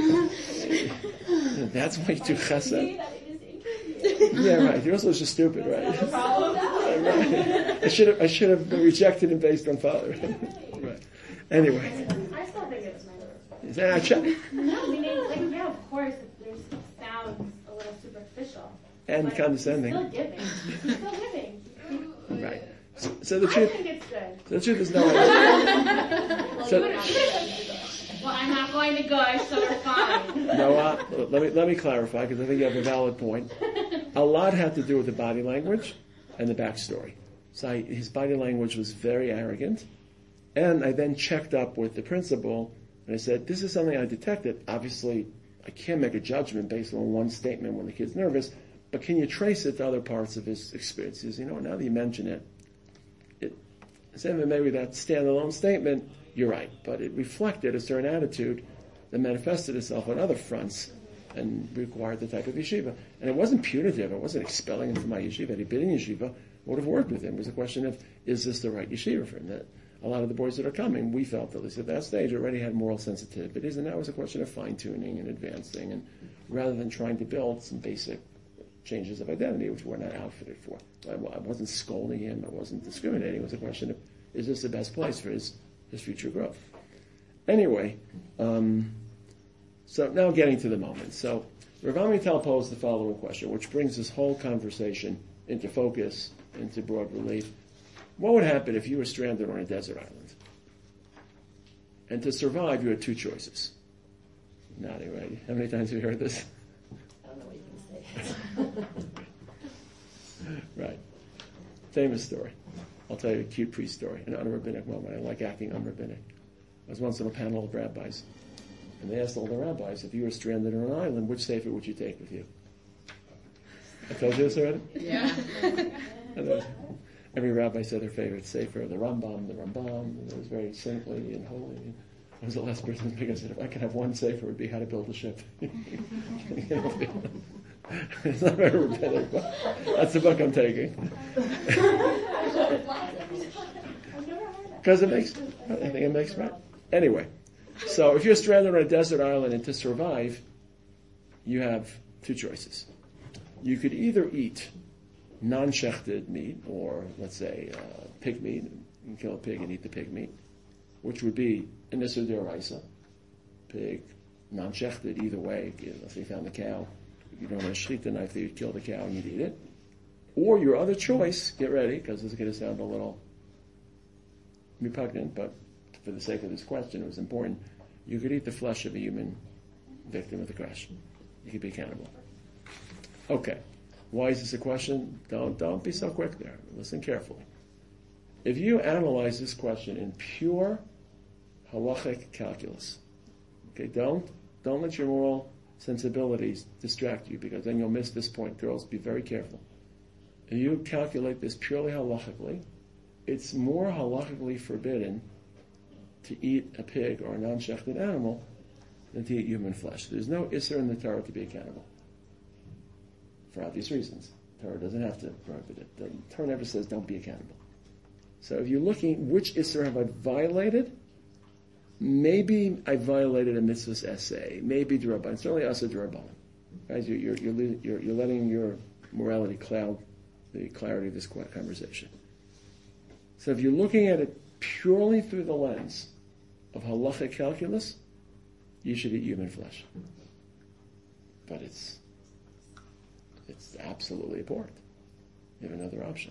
are. That's why you do chesed. Yeah, right. He also was just stupid, right? Right. I should have rejected him based on father. Right. Anyway. I still think it was my Is that a check? No, meaning, yeah, of course, it sounds a little superficial. And but condescending. Still giving. Still giving. Right. So the truth. I think it's good. The truth is no. Well, I'm not going to go, so we're fine. No, let me clarify because I think you have a valid point. A lot had to do with the body language and the backstory. So his body language was very arrogant, and I then checked up with the principal and I said, "This is something I detected. Obviously, I can't make a judgment based on one statement when the kid's nervous, but can you trace it to other parts of his experiences? Now that you mention it, maybe that standalone statement, you're right, but it reflected a certain attitude that manifested itself on other fronts and required the type of yeshiva. And it wasn't punitive. It wasn't expelling him from my yeshiva. Had he been in yeshiva, I would have worked with him. It was a question of, is this the right yeshiva for him? That a lot of the boys that are coming, we felt, at least at that stage, already had moral sensitivities, and that was a question of fine-tuning and advancing, and rather than trying to build some basic changes of identity, which we're not outfitted for. I wasn't scolding him. I wasn't discriminating. It was a question of, is this the best place for his future growth? Anyway, so now getting to the moment. So Rav Amital posed the following question, which brings this whole conversation into focus, into broad relief. What would happen if you were stranded on a desert island? And to survive, you had two choices. Nodding, right? How many times have you heard this? I don't know what you're going to say. Right. Famous story. I'll tell you a cute priest story, an unrabbinic moment. I like acting unrabbinic. I was once on a panel of rabbis, and they asked all the rabbis, if you were stranded on an island, which sefer would you take with you? I told you this already? Yeah. And every rabbi said their favorite sefer, the Rambam. And it was very saintly and holy. I was the last person to speak. I said, if I could have one sefer, it would be How to Build a Ship. It's not very rabbinic, but that's the book I'm taking. Because I think it makes right. Anyway, so if you're stranded on a desert island and to survive, you have two choices. You could either eat non-shechted meat, or let's say pig meat. You can kill a pig and eat the pig meat, which would be an Isser D'Oraisa. Pig, non-shechted, either way. If you found the cow, you don't want to shechita knife, you'd kill the cow and you'd eat it. Or your other choice, get ready, because this is going to sound a little repugnant, but for the sake of this question, it was important. You could eat the flesh of a human victim of the crash. You could be cannibal. Okay. Why is this a question? Don't be so quick there. Listen carefully. If you analyze this question in pure halachic calculus, okay, don't let your moral sensibilities distract you, because then you'll miss this point. Girls, be very careful. If you calculate this purely halachically, it's more halachically forbidden to eat a pig or a non-shechted animal than to eat human flesh. There's no isser in the Torah to be a cannibal, for obvious reasons. The Torah doesn't have to prohibit it. The Torah never says don't be a cannibal. So if you're looking, which isser have I violated? Maybe I violated a mitzvah's essay. Maybe d'Rabbanan. Certainly asa d'Rabbanan. Guys, you're letting your morality cloud the clarity of this conversation. So if you're looking at it purely through the lens of halachic calculus, you should eat human flesh. But it's absolutely abhorrent. You have another option.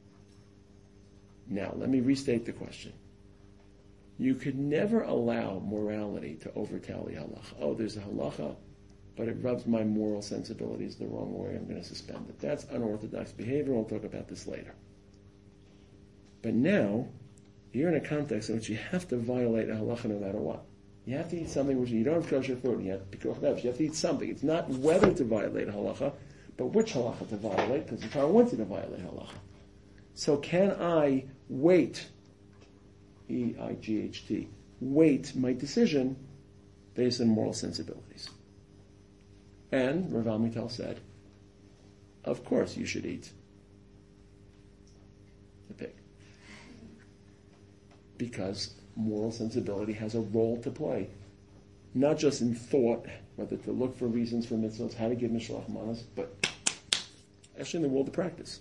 Now, let me restate the question. You could never allow morality to overtally halacha. Oh, there's a halacha, but it rubs my moral sensibilities the wrong way. I'm going to suspend it. That's unorthodox behavior. We'll talk about this later. But now, you're in a context in which you have to violate a halacha no matter what. You have to eat something which you don't have kosher food. You have to eat something. It's not whether to violate a halacha, but which halacha to violate, because the Torah wants you to violate halacha. So can I weight, E-I-G-H-T, weight my decision based on moral sensibilities? And Rav Amital said, of course you should eat the pig. Because moral sensibility has a role to play. Not just in thought, whether to look for reasons for mitzvahs, how to give mishloach manos, but actually in the world of practice.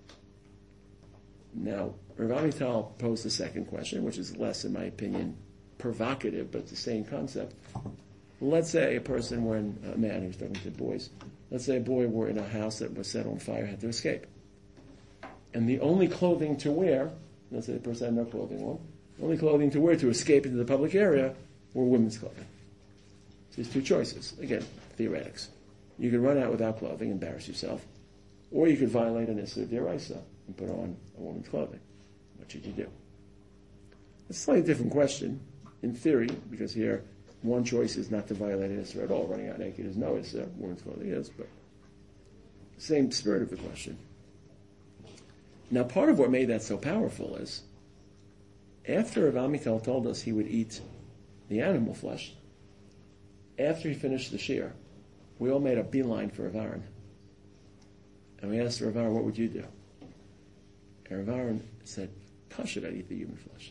Now, Rav Amital posed a second question, which is less, in my opinion, provocative, but it's the same concept. Let's say a man who was talking to boys, let's say a boy were in a house that was set on fire, had to escape. And the only clothing to wear, let's say the person had no clothing on, the only clothing to wear to escape into the public area were women's clothing. So there's two choices. Again, theoretics. You could run out without clothing, embarrass yourself, or you could violate an Isser D'Oraisa and put on a woman's clothing. What should you do? It's a slightly different question, in theory, because here one choice is not to violate an Isser at all. Running out naked is no Isser. Women's clothing is, but same spirit of the question. Now, part of what made that so powerful is, after Rav Amital told us he would eat the animal flesh, after he finished the shir, we all made a beeline for Rav Aaron. And we asked Rav Aaron, what would you do? And Rav Aaron said, Pashut, I'd eat the human flesh.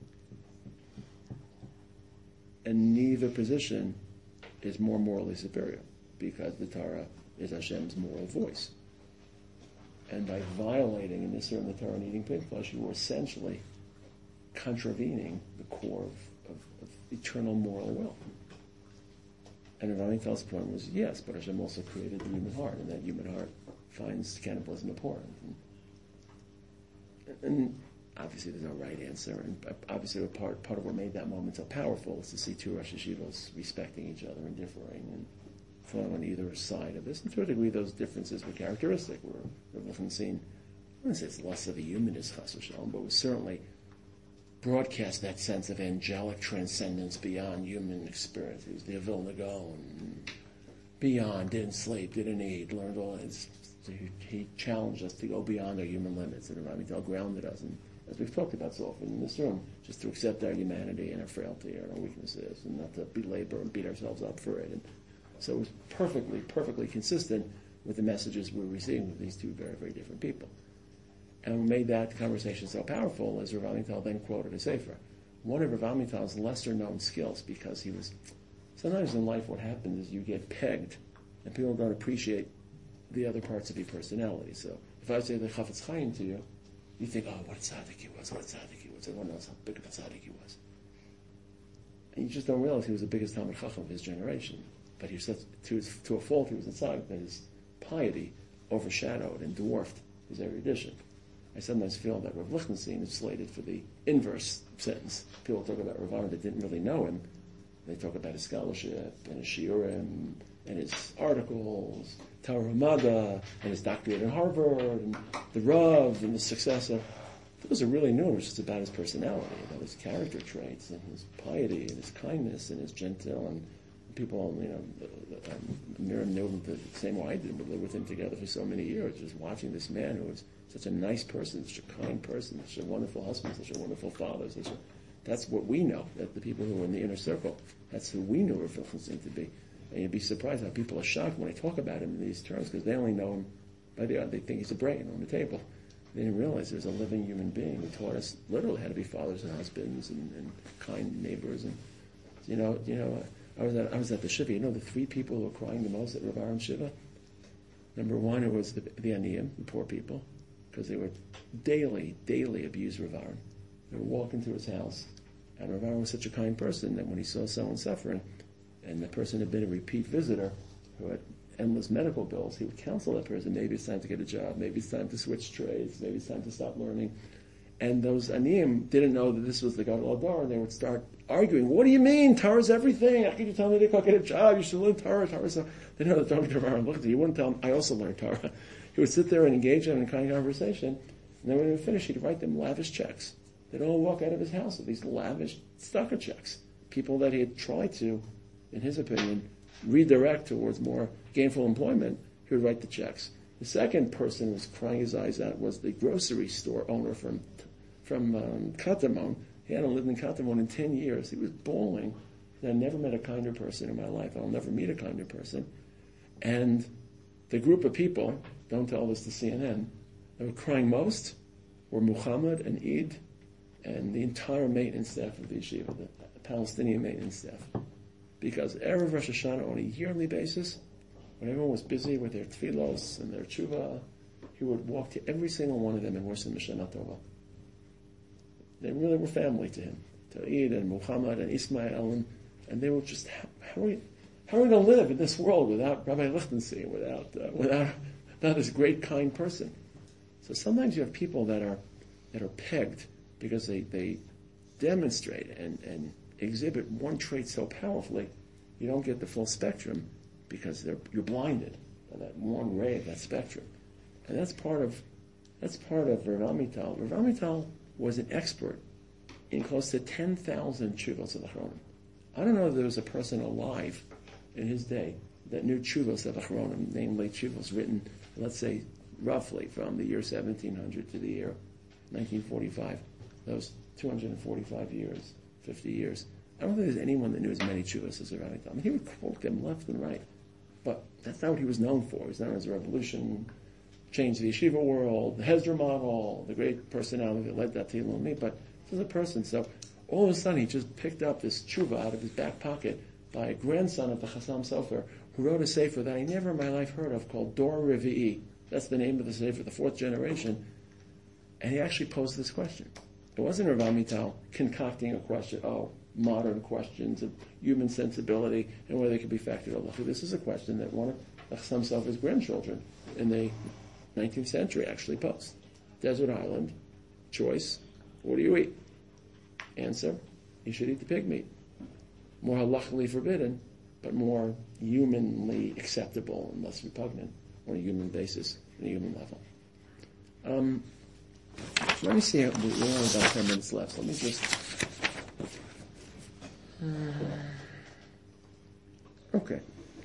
And neither position is more morally superior, because the Torah is Hashem's moral voice. And by violating an Isser in the Torah and eating pig flesh, you were essentially contravening the core of eternal moral will. And Rav Amital's point was, yes, but Hashem also created the human heart, and that human heart finds cannibalism abhorrent. And obviously there's no right answer, and obviously part of what made that moment so powerful is to see two Rosh Yeshivos respecting each other and differing and flowing on either side of this. And to a degree, those differences were characteristic. We've often seen, I wouldn't say it's less of a humanist, chas v'shalom, but we certainly broadcast that sense of angelic transcendence beyond human experience. He was the Vilna Gaon, beyond, didn't sleep, didn't eat, learned all this. He challenged us to go beyond our human limits, and Ramital grounded us. And as we've talked about so often in this room, just to accept our humanity and our frailty and our weaknesses, and not to belabor and beat ourselves up for it. And so it was perfectly consistent with the messages we were receiving with these two very, very different people. And what made that conversation so powerful is Rav Amital then quoted a sefer. One of Rav Amital's lesser known skills, because he was, sometimes in life what happens is you get pegged and people don't appreciate the other parts of your personality. So if I say the Chafetz Chaim to you, you think, oh, what a tzaddik he was, everyone knows how big of a tzaddik he was. And you just don't realize he was the biggest Talmid Chacham of his generation. But he was such, to a fault, he was a tzaddik that his piety overshadowed and dwarfed his erudition. I sometimes feel that Rav Lichtenstein is slated for the inverse sentence. People talk about Rav Aaron that didn't really know him. They talk about his scholarship and his shiurim and his articles, Torah Hamada, and his doctorate at Harvard, and the Rav, and the successor. Those are really new. It's just about his personality, about his character traits, and his piety, and his kindness, and his gentle, and people, Miriam knew him the same way I did. We lived with him together for so many years, just watching this man who was such a nice person, such a kind person, such a wonderful husband, such a wonderful father. That's what we know, that the people who were in the inner circle, that's who we knew Rav Lichtenstein to be. And you'd be surprised how people are shocked when they talk about him in these terms, because they only know him by they think he's a brain on the table. They didn't realize there's a living human being who taught us literally how to be fathers and husbands and kind neighbors. And I was at the shiva. You know the three people who were crying the most at Rav Aaron's shiva? Number one, it was the aniyim, the poor people, because they would daily abuse Rav Aaron. They would walk into his house, and Rav Aaron was such a kind person that when he saw someone suffering, and the person had been a repeat visitor who had endless medical bills, he would counsel that person, maybe it's time to get a job, maybe it's time to switch trades, maybe it's time to stop learning. And those aniyim didn't know that this was the Gadol Hador, and they would start arguing, what do you mean? Torah's everything. How can you tell me they can't get a job? You should learn Torah. So they know that Dr. Aaron looked at you. He wouldn't tell him, I also learned Torah. He would sit there and engage them in a kind conversation, and then when he would finish, he'd write them lavish checks. They'd all walk out of his house with these lavish stocker checks. People that he had tried to, in his opinion, redirect towards more gainful employment, he would write the checks. The second person who was crying his eyes out was the grocery store owner from Katamon. He hadn't lived in Katamon in 10 years. He was bawling. I never met a kinder person in my life. I'll never meet a kinder person. And the group of people, don't tell this to CNN, that were crying most were Muhammad and Eid and the entire maintenance staff of the yeshiva, the Palestinian maintenance staff. Because Erev Rosh Hashanah, on a yearly basis, when everyone was busy with their tefillos and their tshuva, he would walk to every single one of them and wish them Shana Tova. They really were family to him, to Eid and Muhammad and Ismail, and they were just, how are we going to live in this world without Rabbi Lichtenstein, without this great, kind person? So sometimes you have people that are pegged because they demonstrate and exhibit one trait so powerfully, you don't get the full spectrum because you're blinded by that one ray of that spectrum. And that's part of Rav Amital. Rav Amital was an expert in close to 10,000 tshuvos of Achronim. I don't know if there was a person alive in his day that knew tshuvos of Achronim, namely tshuvos written, let's say, roughly from the year 1700 to the year 1945. Those 245 years, 50 years. I don't think there's anyone that knew as many tshuvos as Rav Amital. I mean, he would quote them left and right. But that's not what he was known for. He was known as a revolution, changed the yeshiva world, the Hezra model, the great personality that led that to Ilumi. But this is a person. So all of a sudden, he just picked up this tshuva out of his back pocket by a grandson of the Chassam Sofer, who wrote a sefer that I never in my life heard of called Dor Revi'i. That's the name of the sefer, the fourth generation. And he actually posed this question. It wasn't Rav Amital concocting a question, modern questions of human sensibility and whether they could be factored over. This is a question that one of the Chassam Sofer's grandchildren in the 19th century actually posed. Desert island, choice, What do you eat? Answer, you should eat the pig meat. More halachically forbidden, but more humanly acceptable and less repugnant on a human basis, on a human level. Let me see, we only have about 10 minutes left. Let me just... Okay.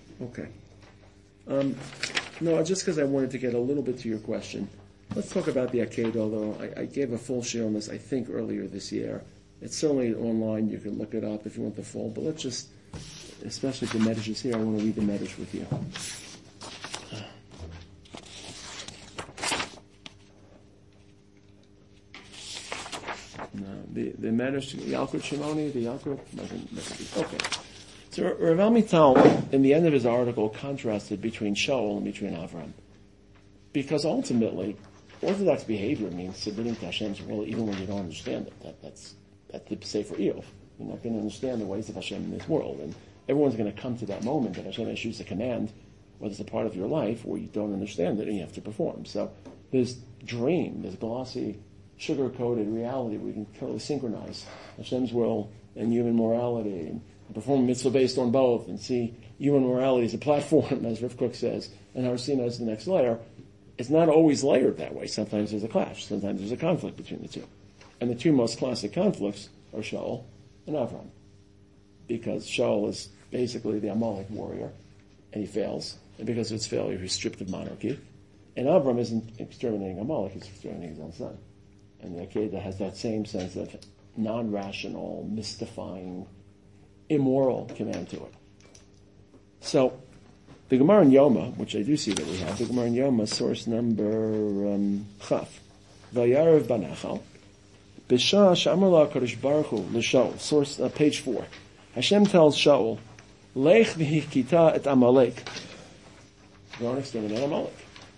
No, just because I wanted to get a little bit to your question. Let's talk about the Akedah, although I gave a full share on this, I think, earlier this year. It's certainly online. You can look it up if you want the full. But let's just, especially if the Medrash is here, I want to read the Medrash with you. No, the Medrash, Yalkut Shimoni, the Yalkut. Okay. So Rav Amital, in the end of his article, contrasted between Shaul and between Avram. Because ultimately, Orthodox behavior means submitting to Hashem's will even when you don't understand it. That's the Sefer Eov. You're not going to understand the ways of Hashem in this world. And everyone's going to come to that moment that Hashem issues a command, whether it's a part of your life or you don't understand it and you have to perform. So this dream, this glossy, sugar-coated reality, we can totally synchronize Hashem's will and human morality and perform a mitzvah based on both and see human morality as a platform, as Rav Kook says, and Har Sinai as the next layer. It's not always layered that way. Sometimes there's a clash. Sometimes there's a conflict between the two. And the two most classic conflicts are Shaul and Avram. Because Shaul is basically the Amalek warrior, and he fails. And because of his failure, he's stripped of monarchy. And Avram isn't exterminating Amalek, he's exterminating his own son. And the Akedah has that same sense of non-rational, mystifying, immoral command to it. So, the Gemara in Yoma, which I do see that we have, the Gemara in Yoma, source number Chaf. Vayarav Banachal. B'shah Shamar La Kadosh Baruch Hu l'Shaul. Source page 4. Hashem tells Shaul, Lech v'hikita et Amalek. Go and exterminate Amalek.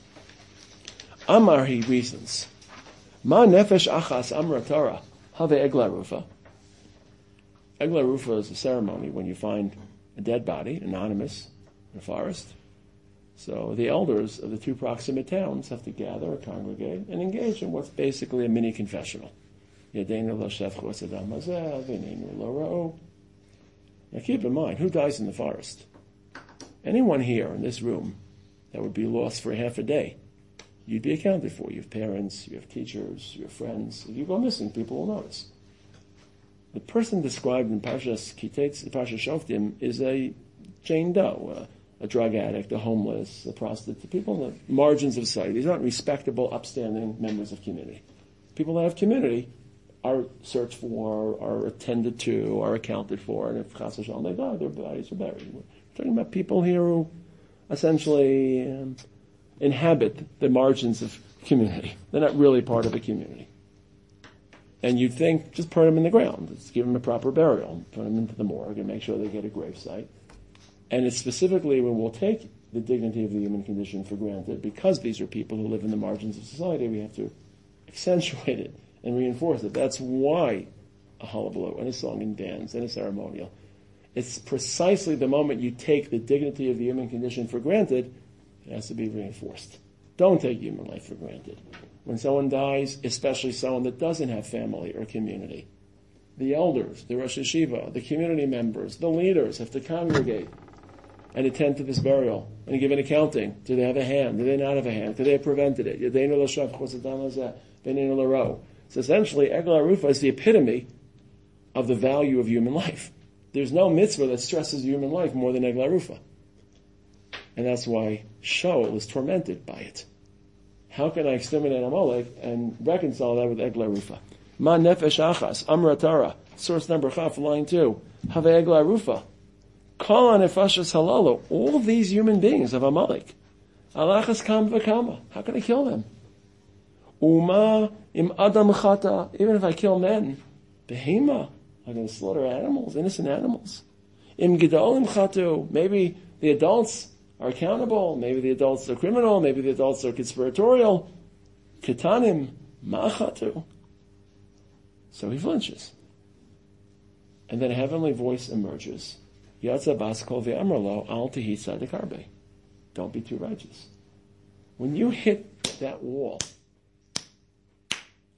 Amar, he reasons. Ma nefesh achas amra Torah have egla rufa. Egla rufa is a ceremony when you find a dead body, anonymous, in a forest. So the elders of the two proximate towns have to gather or congregate and engage in what's basically a mini confessional. Now keep in mind, who dies in the forest? Anyone here in this room that would be lost for half a day, you'd be accounted for. You have parents, you have teachers, you have friends. If you go missing, people will notice. The person described in Parshas Kitetz, Parshas Shoftim, is a Jane Doe, a drug addict, a homeless, a prostitute, people in the margins of society. These aren't respectable, upstanding members of community. People that have community are searched for, are attended to, are accounted for, and if Chas V'Shalom they die, their bodies are buried. We're talking about people here who essentially inhabit the margins of community. They're not really part of a community. And you'd think, just put them in the ground. Just give them a proper burial. Put them into the morgue and make sure they get a gravesite. And it's specifically when we'll take the dignity of the human condition for granted, because these are people who live in the margins of society, we have to accentuate it and reinforce it. That's why a hullabaloo and a song and dance and a ceremonial. It's precisely the moment you take the dignity of the human condition for granted, it has to be reinforced. Don't take human life for granted. When someone dies, especially someone that doesn't have family or community, the elders, the Rosh Hashiva, the community members, the leaders have to congregate and attend to this burial and give an accounting. Do they have a hand? Do they not have a hand? Could they have prevented it? So essentially, Eglah Rufa is the epitome of the value of human life. There's no mitzvah that stresses human life more than Eglah Rufa. And that's why Shaul is tormented by it. How can I exterminate Amalek and reconcile that with Eglah Rufa? Ma nefesh achas, amra Tara, source number Chaf, line 2, have Eglah Rufa. Kol nefashas halalu, all these human beings of Amalek. Alachas kam v'kama, how can I kill them? Uma im adam chata, even if I kill men, behema, I'm going to slaughter animals, innocent animals. Im gedolim chatu, maybe the adults are accountable, maybe the adults are criminal, maybe the adults are conspiratorial. Ketanim machatu. So he flinches. And then a heavenly voice emerges. Yatza bas kol ve'amrlo al tehi tzadik harbe. Don't be too righteous. When you hit that wall,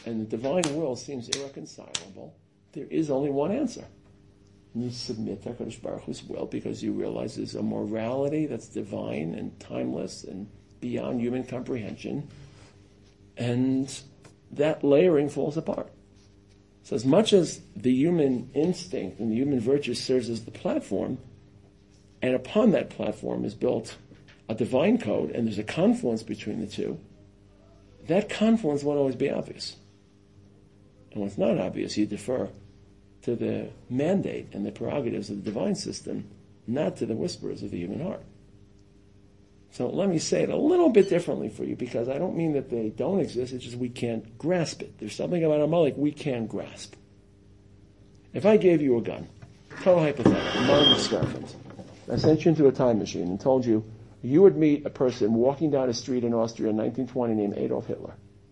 and the divine will seems irreconcilable, there is only one answer. And you submit to HaKadosh Baruch Hu's will because you realize there's a morality that's divine and timeless and beyond human comprehension, and that layering falls apart. So as much as the human instinct and the human virtue serves as the platform, and upon that platform is built a divine code, and there's a confluence between the two, that confluence won't always be obvious. And when it's not obvious, you defer to the mandate and the prerogatives of the divine system, not to the whispers of the human heart. So let me say it a little bit differently for you, because I don't mean that they don't exist, it's just we can't grasp it. There's something about Amalek we can't grasp. If I gave you a gun, total hypothetical, modern experiment, I sent you into a time machine and told you you would meet a person walking down a street in Austria in 1920 named Adolf Hitler.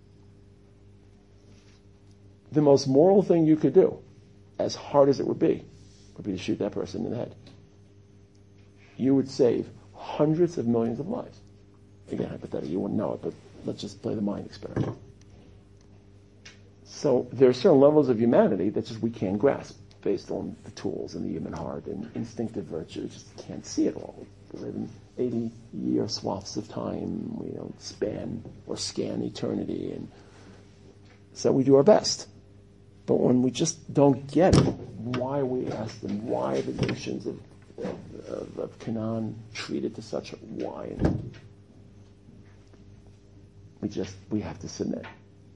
The most moral thing you could do, as hard as it would be to shoot that person in the head. You would save hundreds of millions of lives. Again, hypothetically, you wouldn't know it, but let's just play the mind experiment. So there are certain levels of humanity that just we can't grasp based on the tools and the human heart and instinctive virtue. We just can't see it all. We live in 80-year swaths of time. We don't span or scan eternity. And so we do our best. But when we just don't get it, why we ask them, why the nations of Canaan treated to such a why, and we have to submit.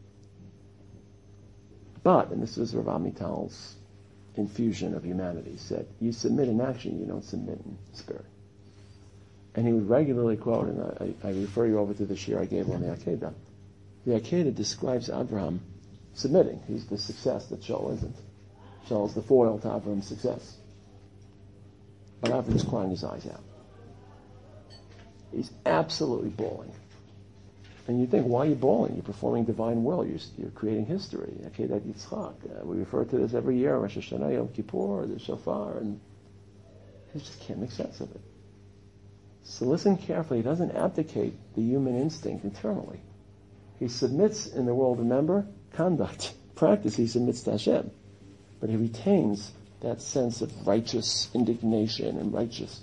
But, and this was Rav Amital's infusion of humanity, said, you submit in action, you don't submit in spirit. And he would regularly quote, and I refer you over to the shir I gave on the Akedah. The Akedah describes Abraham submitting. He's the success that Shaul isn't. Shaul's the foil to Abraham's success. But Abraham's crying his eyes out. He's absolutely bawling. And you think, why are you bawling? You're performing divine will. You're creating history. Akedat Yitzchak. We refer to this every year, Rosh Hashanah, Yom Kippur, the Shofar, and he just can't make sense of it. So listen carefully. He doesn't abdicate the human instinct internally. He submits in the world, remember, conduct, practice, he submits to Hashem. But he retains that sense of righteous indignation and righteous.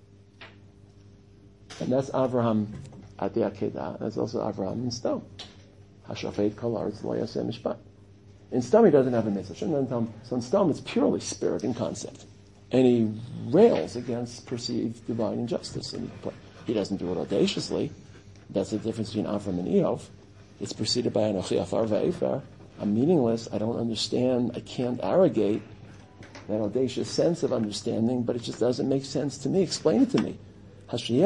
And that's Avraham at the Akedah. That's also Avraham in Sdom. Hashafet kol haaretz lo yaseh mishpat. In Sdom he doesn't have a mitzvah. So in Sdom it's purely spirit and concept. And he rails against perceived divine injustice. And he doesn't do it audaciously. That's the difference between Avram and Eov. It's preceded by Anochi Afar Ve'efer. I'm meaningless. I don't understand. I can't arrogate that audacious sense of understanding, but it just doesn't make sense to me. Explain it to me. He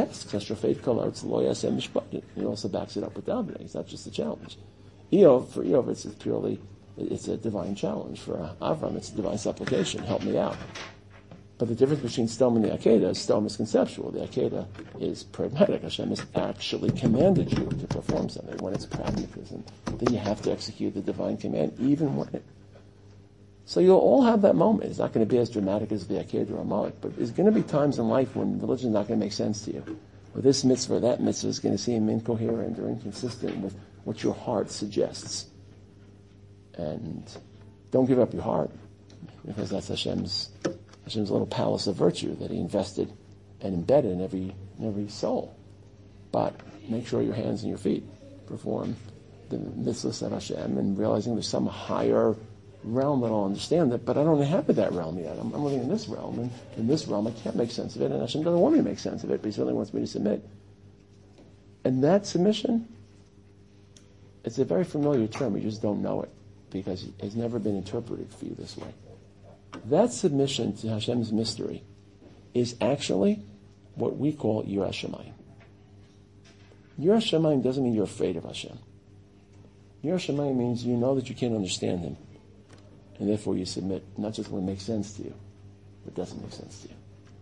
also backs it up with David. It's not just a challenge. For Eov, it's a divine challenge. For Avram, it's a divine supplication. Help me out. But the difference between Sdom and the Akedah is Sdom is conceptual. The Akedah is pragmatic. Hashem has actually commanded you to perform something. When it's pragmatism, then you have to execute the divine command, even when it. So you'll all have that moment. It's not going to be as dramatic as the Akedah or Amalek, but there's going to be times in life when religion is not going to make sense to you. Or this mitzvah or that mitzvah is going to seem incoherent or inconsistent with what your heart suggests. And don't give up your heart, because that's Hashem's little palace of virtue that he invested and embedded in every soul. But make sure your hands and your feet perform the mitzvahs of Hashem, and realizing there's some higher realm that I'll understand it, but I don't inhabit that realm yet. I'm living in this realm, and in this realm I can't make sense of it, and Hashem doesn't want me to make sense of it, but he certainly wants me to submit. And that submission, it's a very familiar term, you just don't know it, because it has never been interpreted for you this way. That submission to Hashem's mystery is actually what we call Yiras Shamayim. Yiras Shamayim doesn't mean you're afraid of Hashem. Yiras Shamayim means you know that you can't understand him, and therefore you submit, not just when it makes sense to you, but doesn't make sense to you.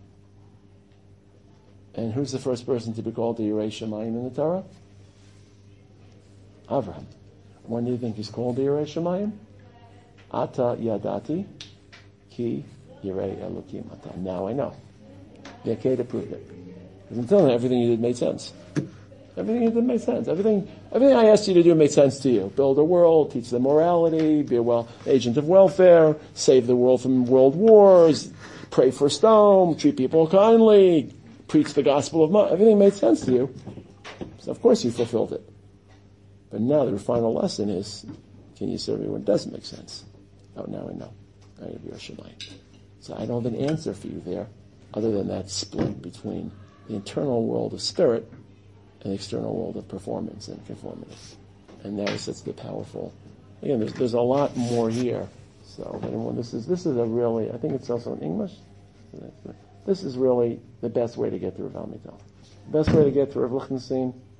And who's the first person to be called the Yiras Shamayim in the Torah? Avraham. When do you think he's called the Yiras Shamayim? Ata yadati ki yirei Elokim ata. Now I know. The Akedah proved it. Because until then, everything you did made sense. Everything didn't make sense. Everything I asked you to do made sense to you. Build a world, teach them morality, be a agent of welfare, save the world from world wars, pray for stone, treat people kindly, preach the gospel of money. Everything made sense to you. So of course you fulfilled it. But now the final lesson is, can you serve me when it doesn't make sense? Oh, now I know. I have Yerushalayim. So I don't have an answer for you there, other than that split between the internal world of spirit and the external world of performance and conformity. And that is the powerful. Again, there's a lot more here. So anyone, this is a really, I think it's also in English. This is really the best way to get to Rav Amital. The best way to get to Rav Lichtenstein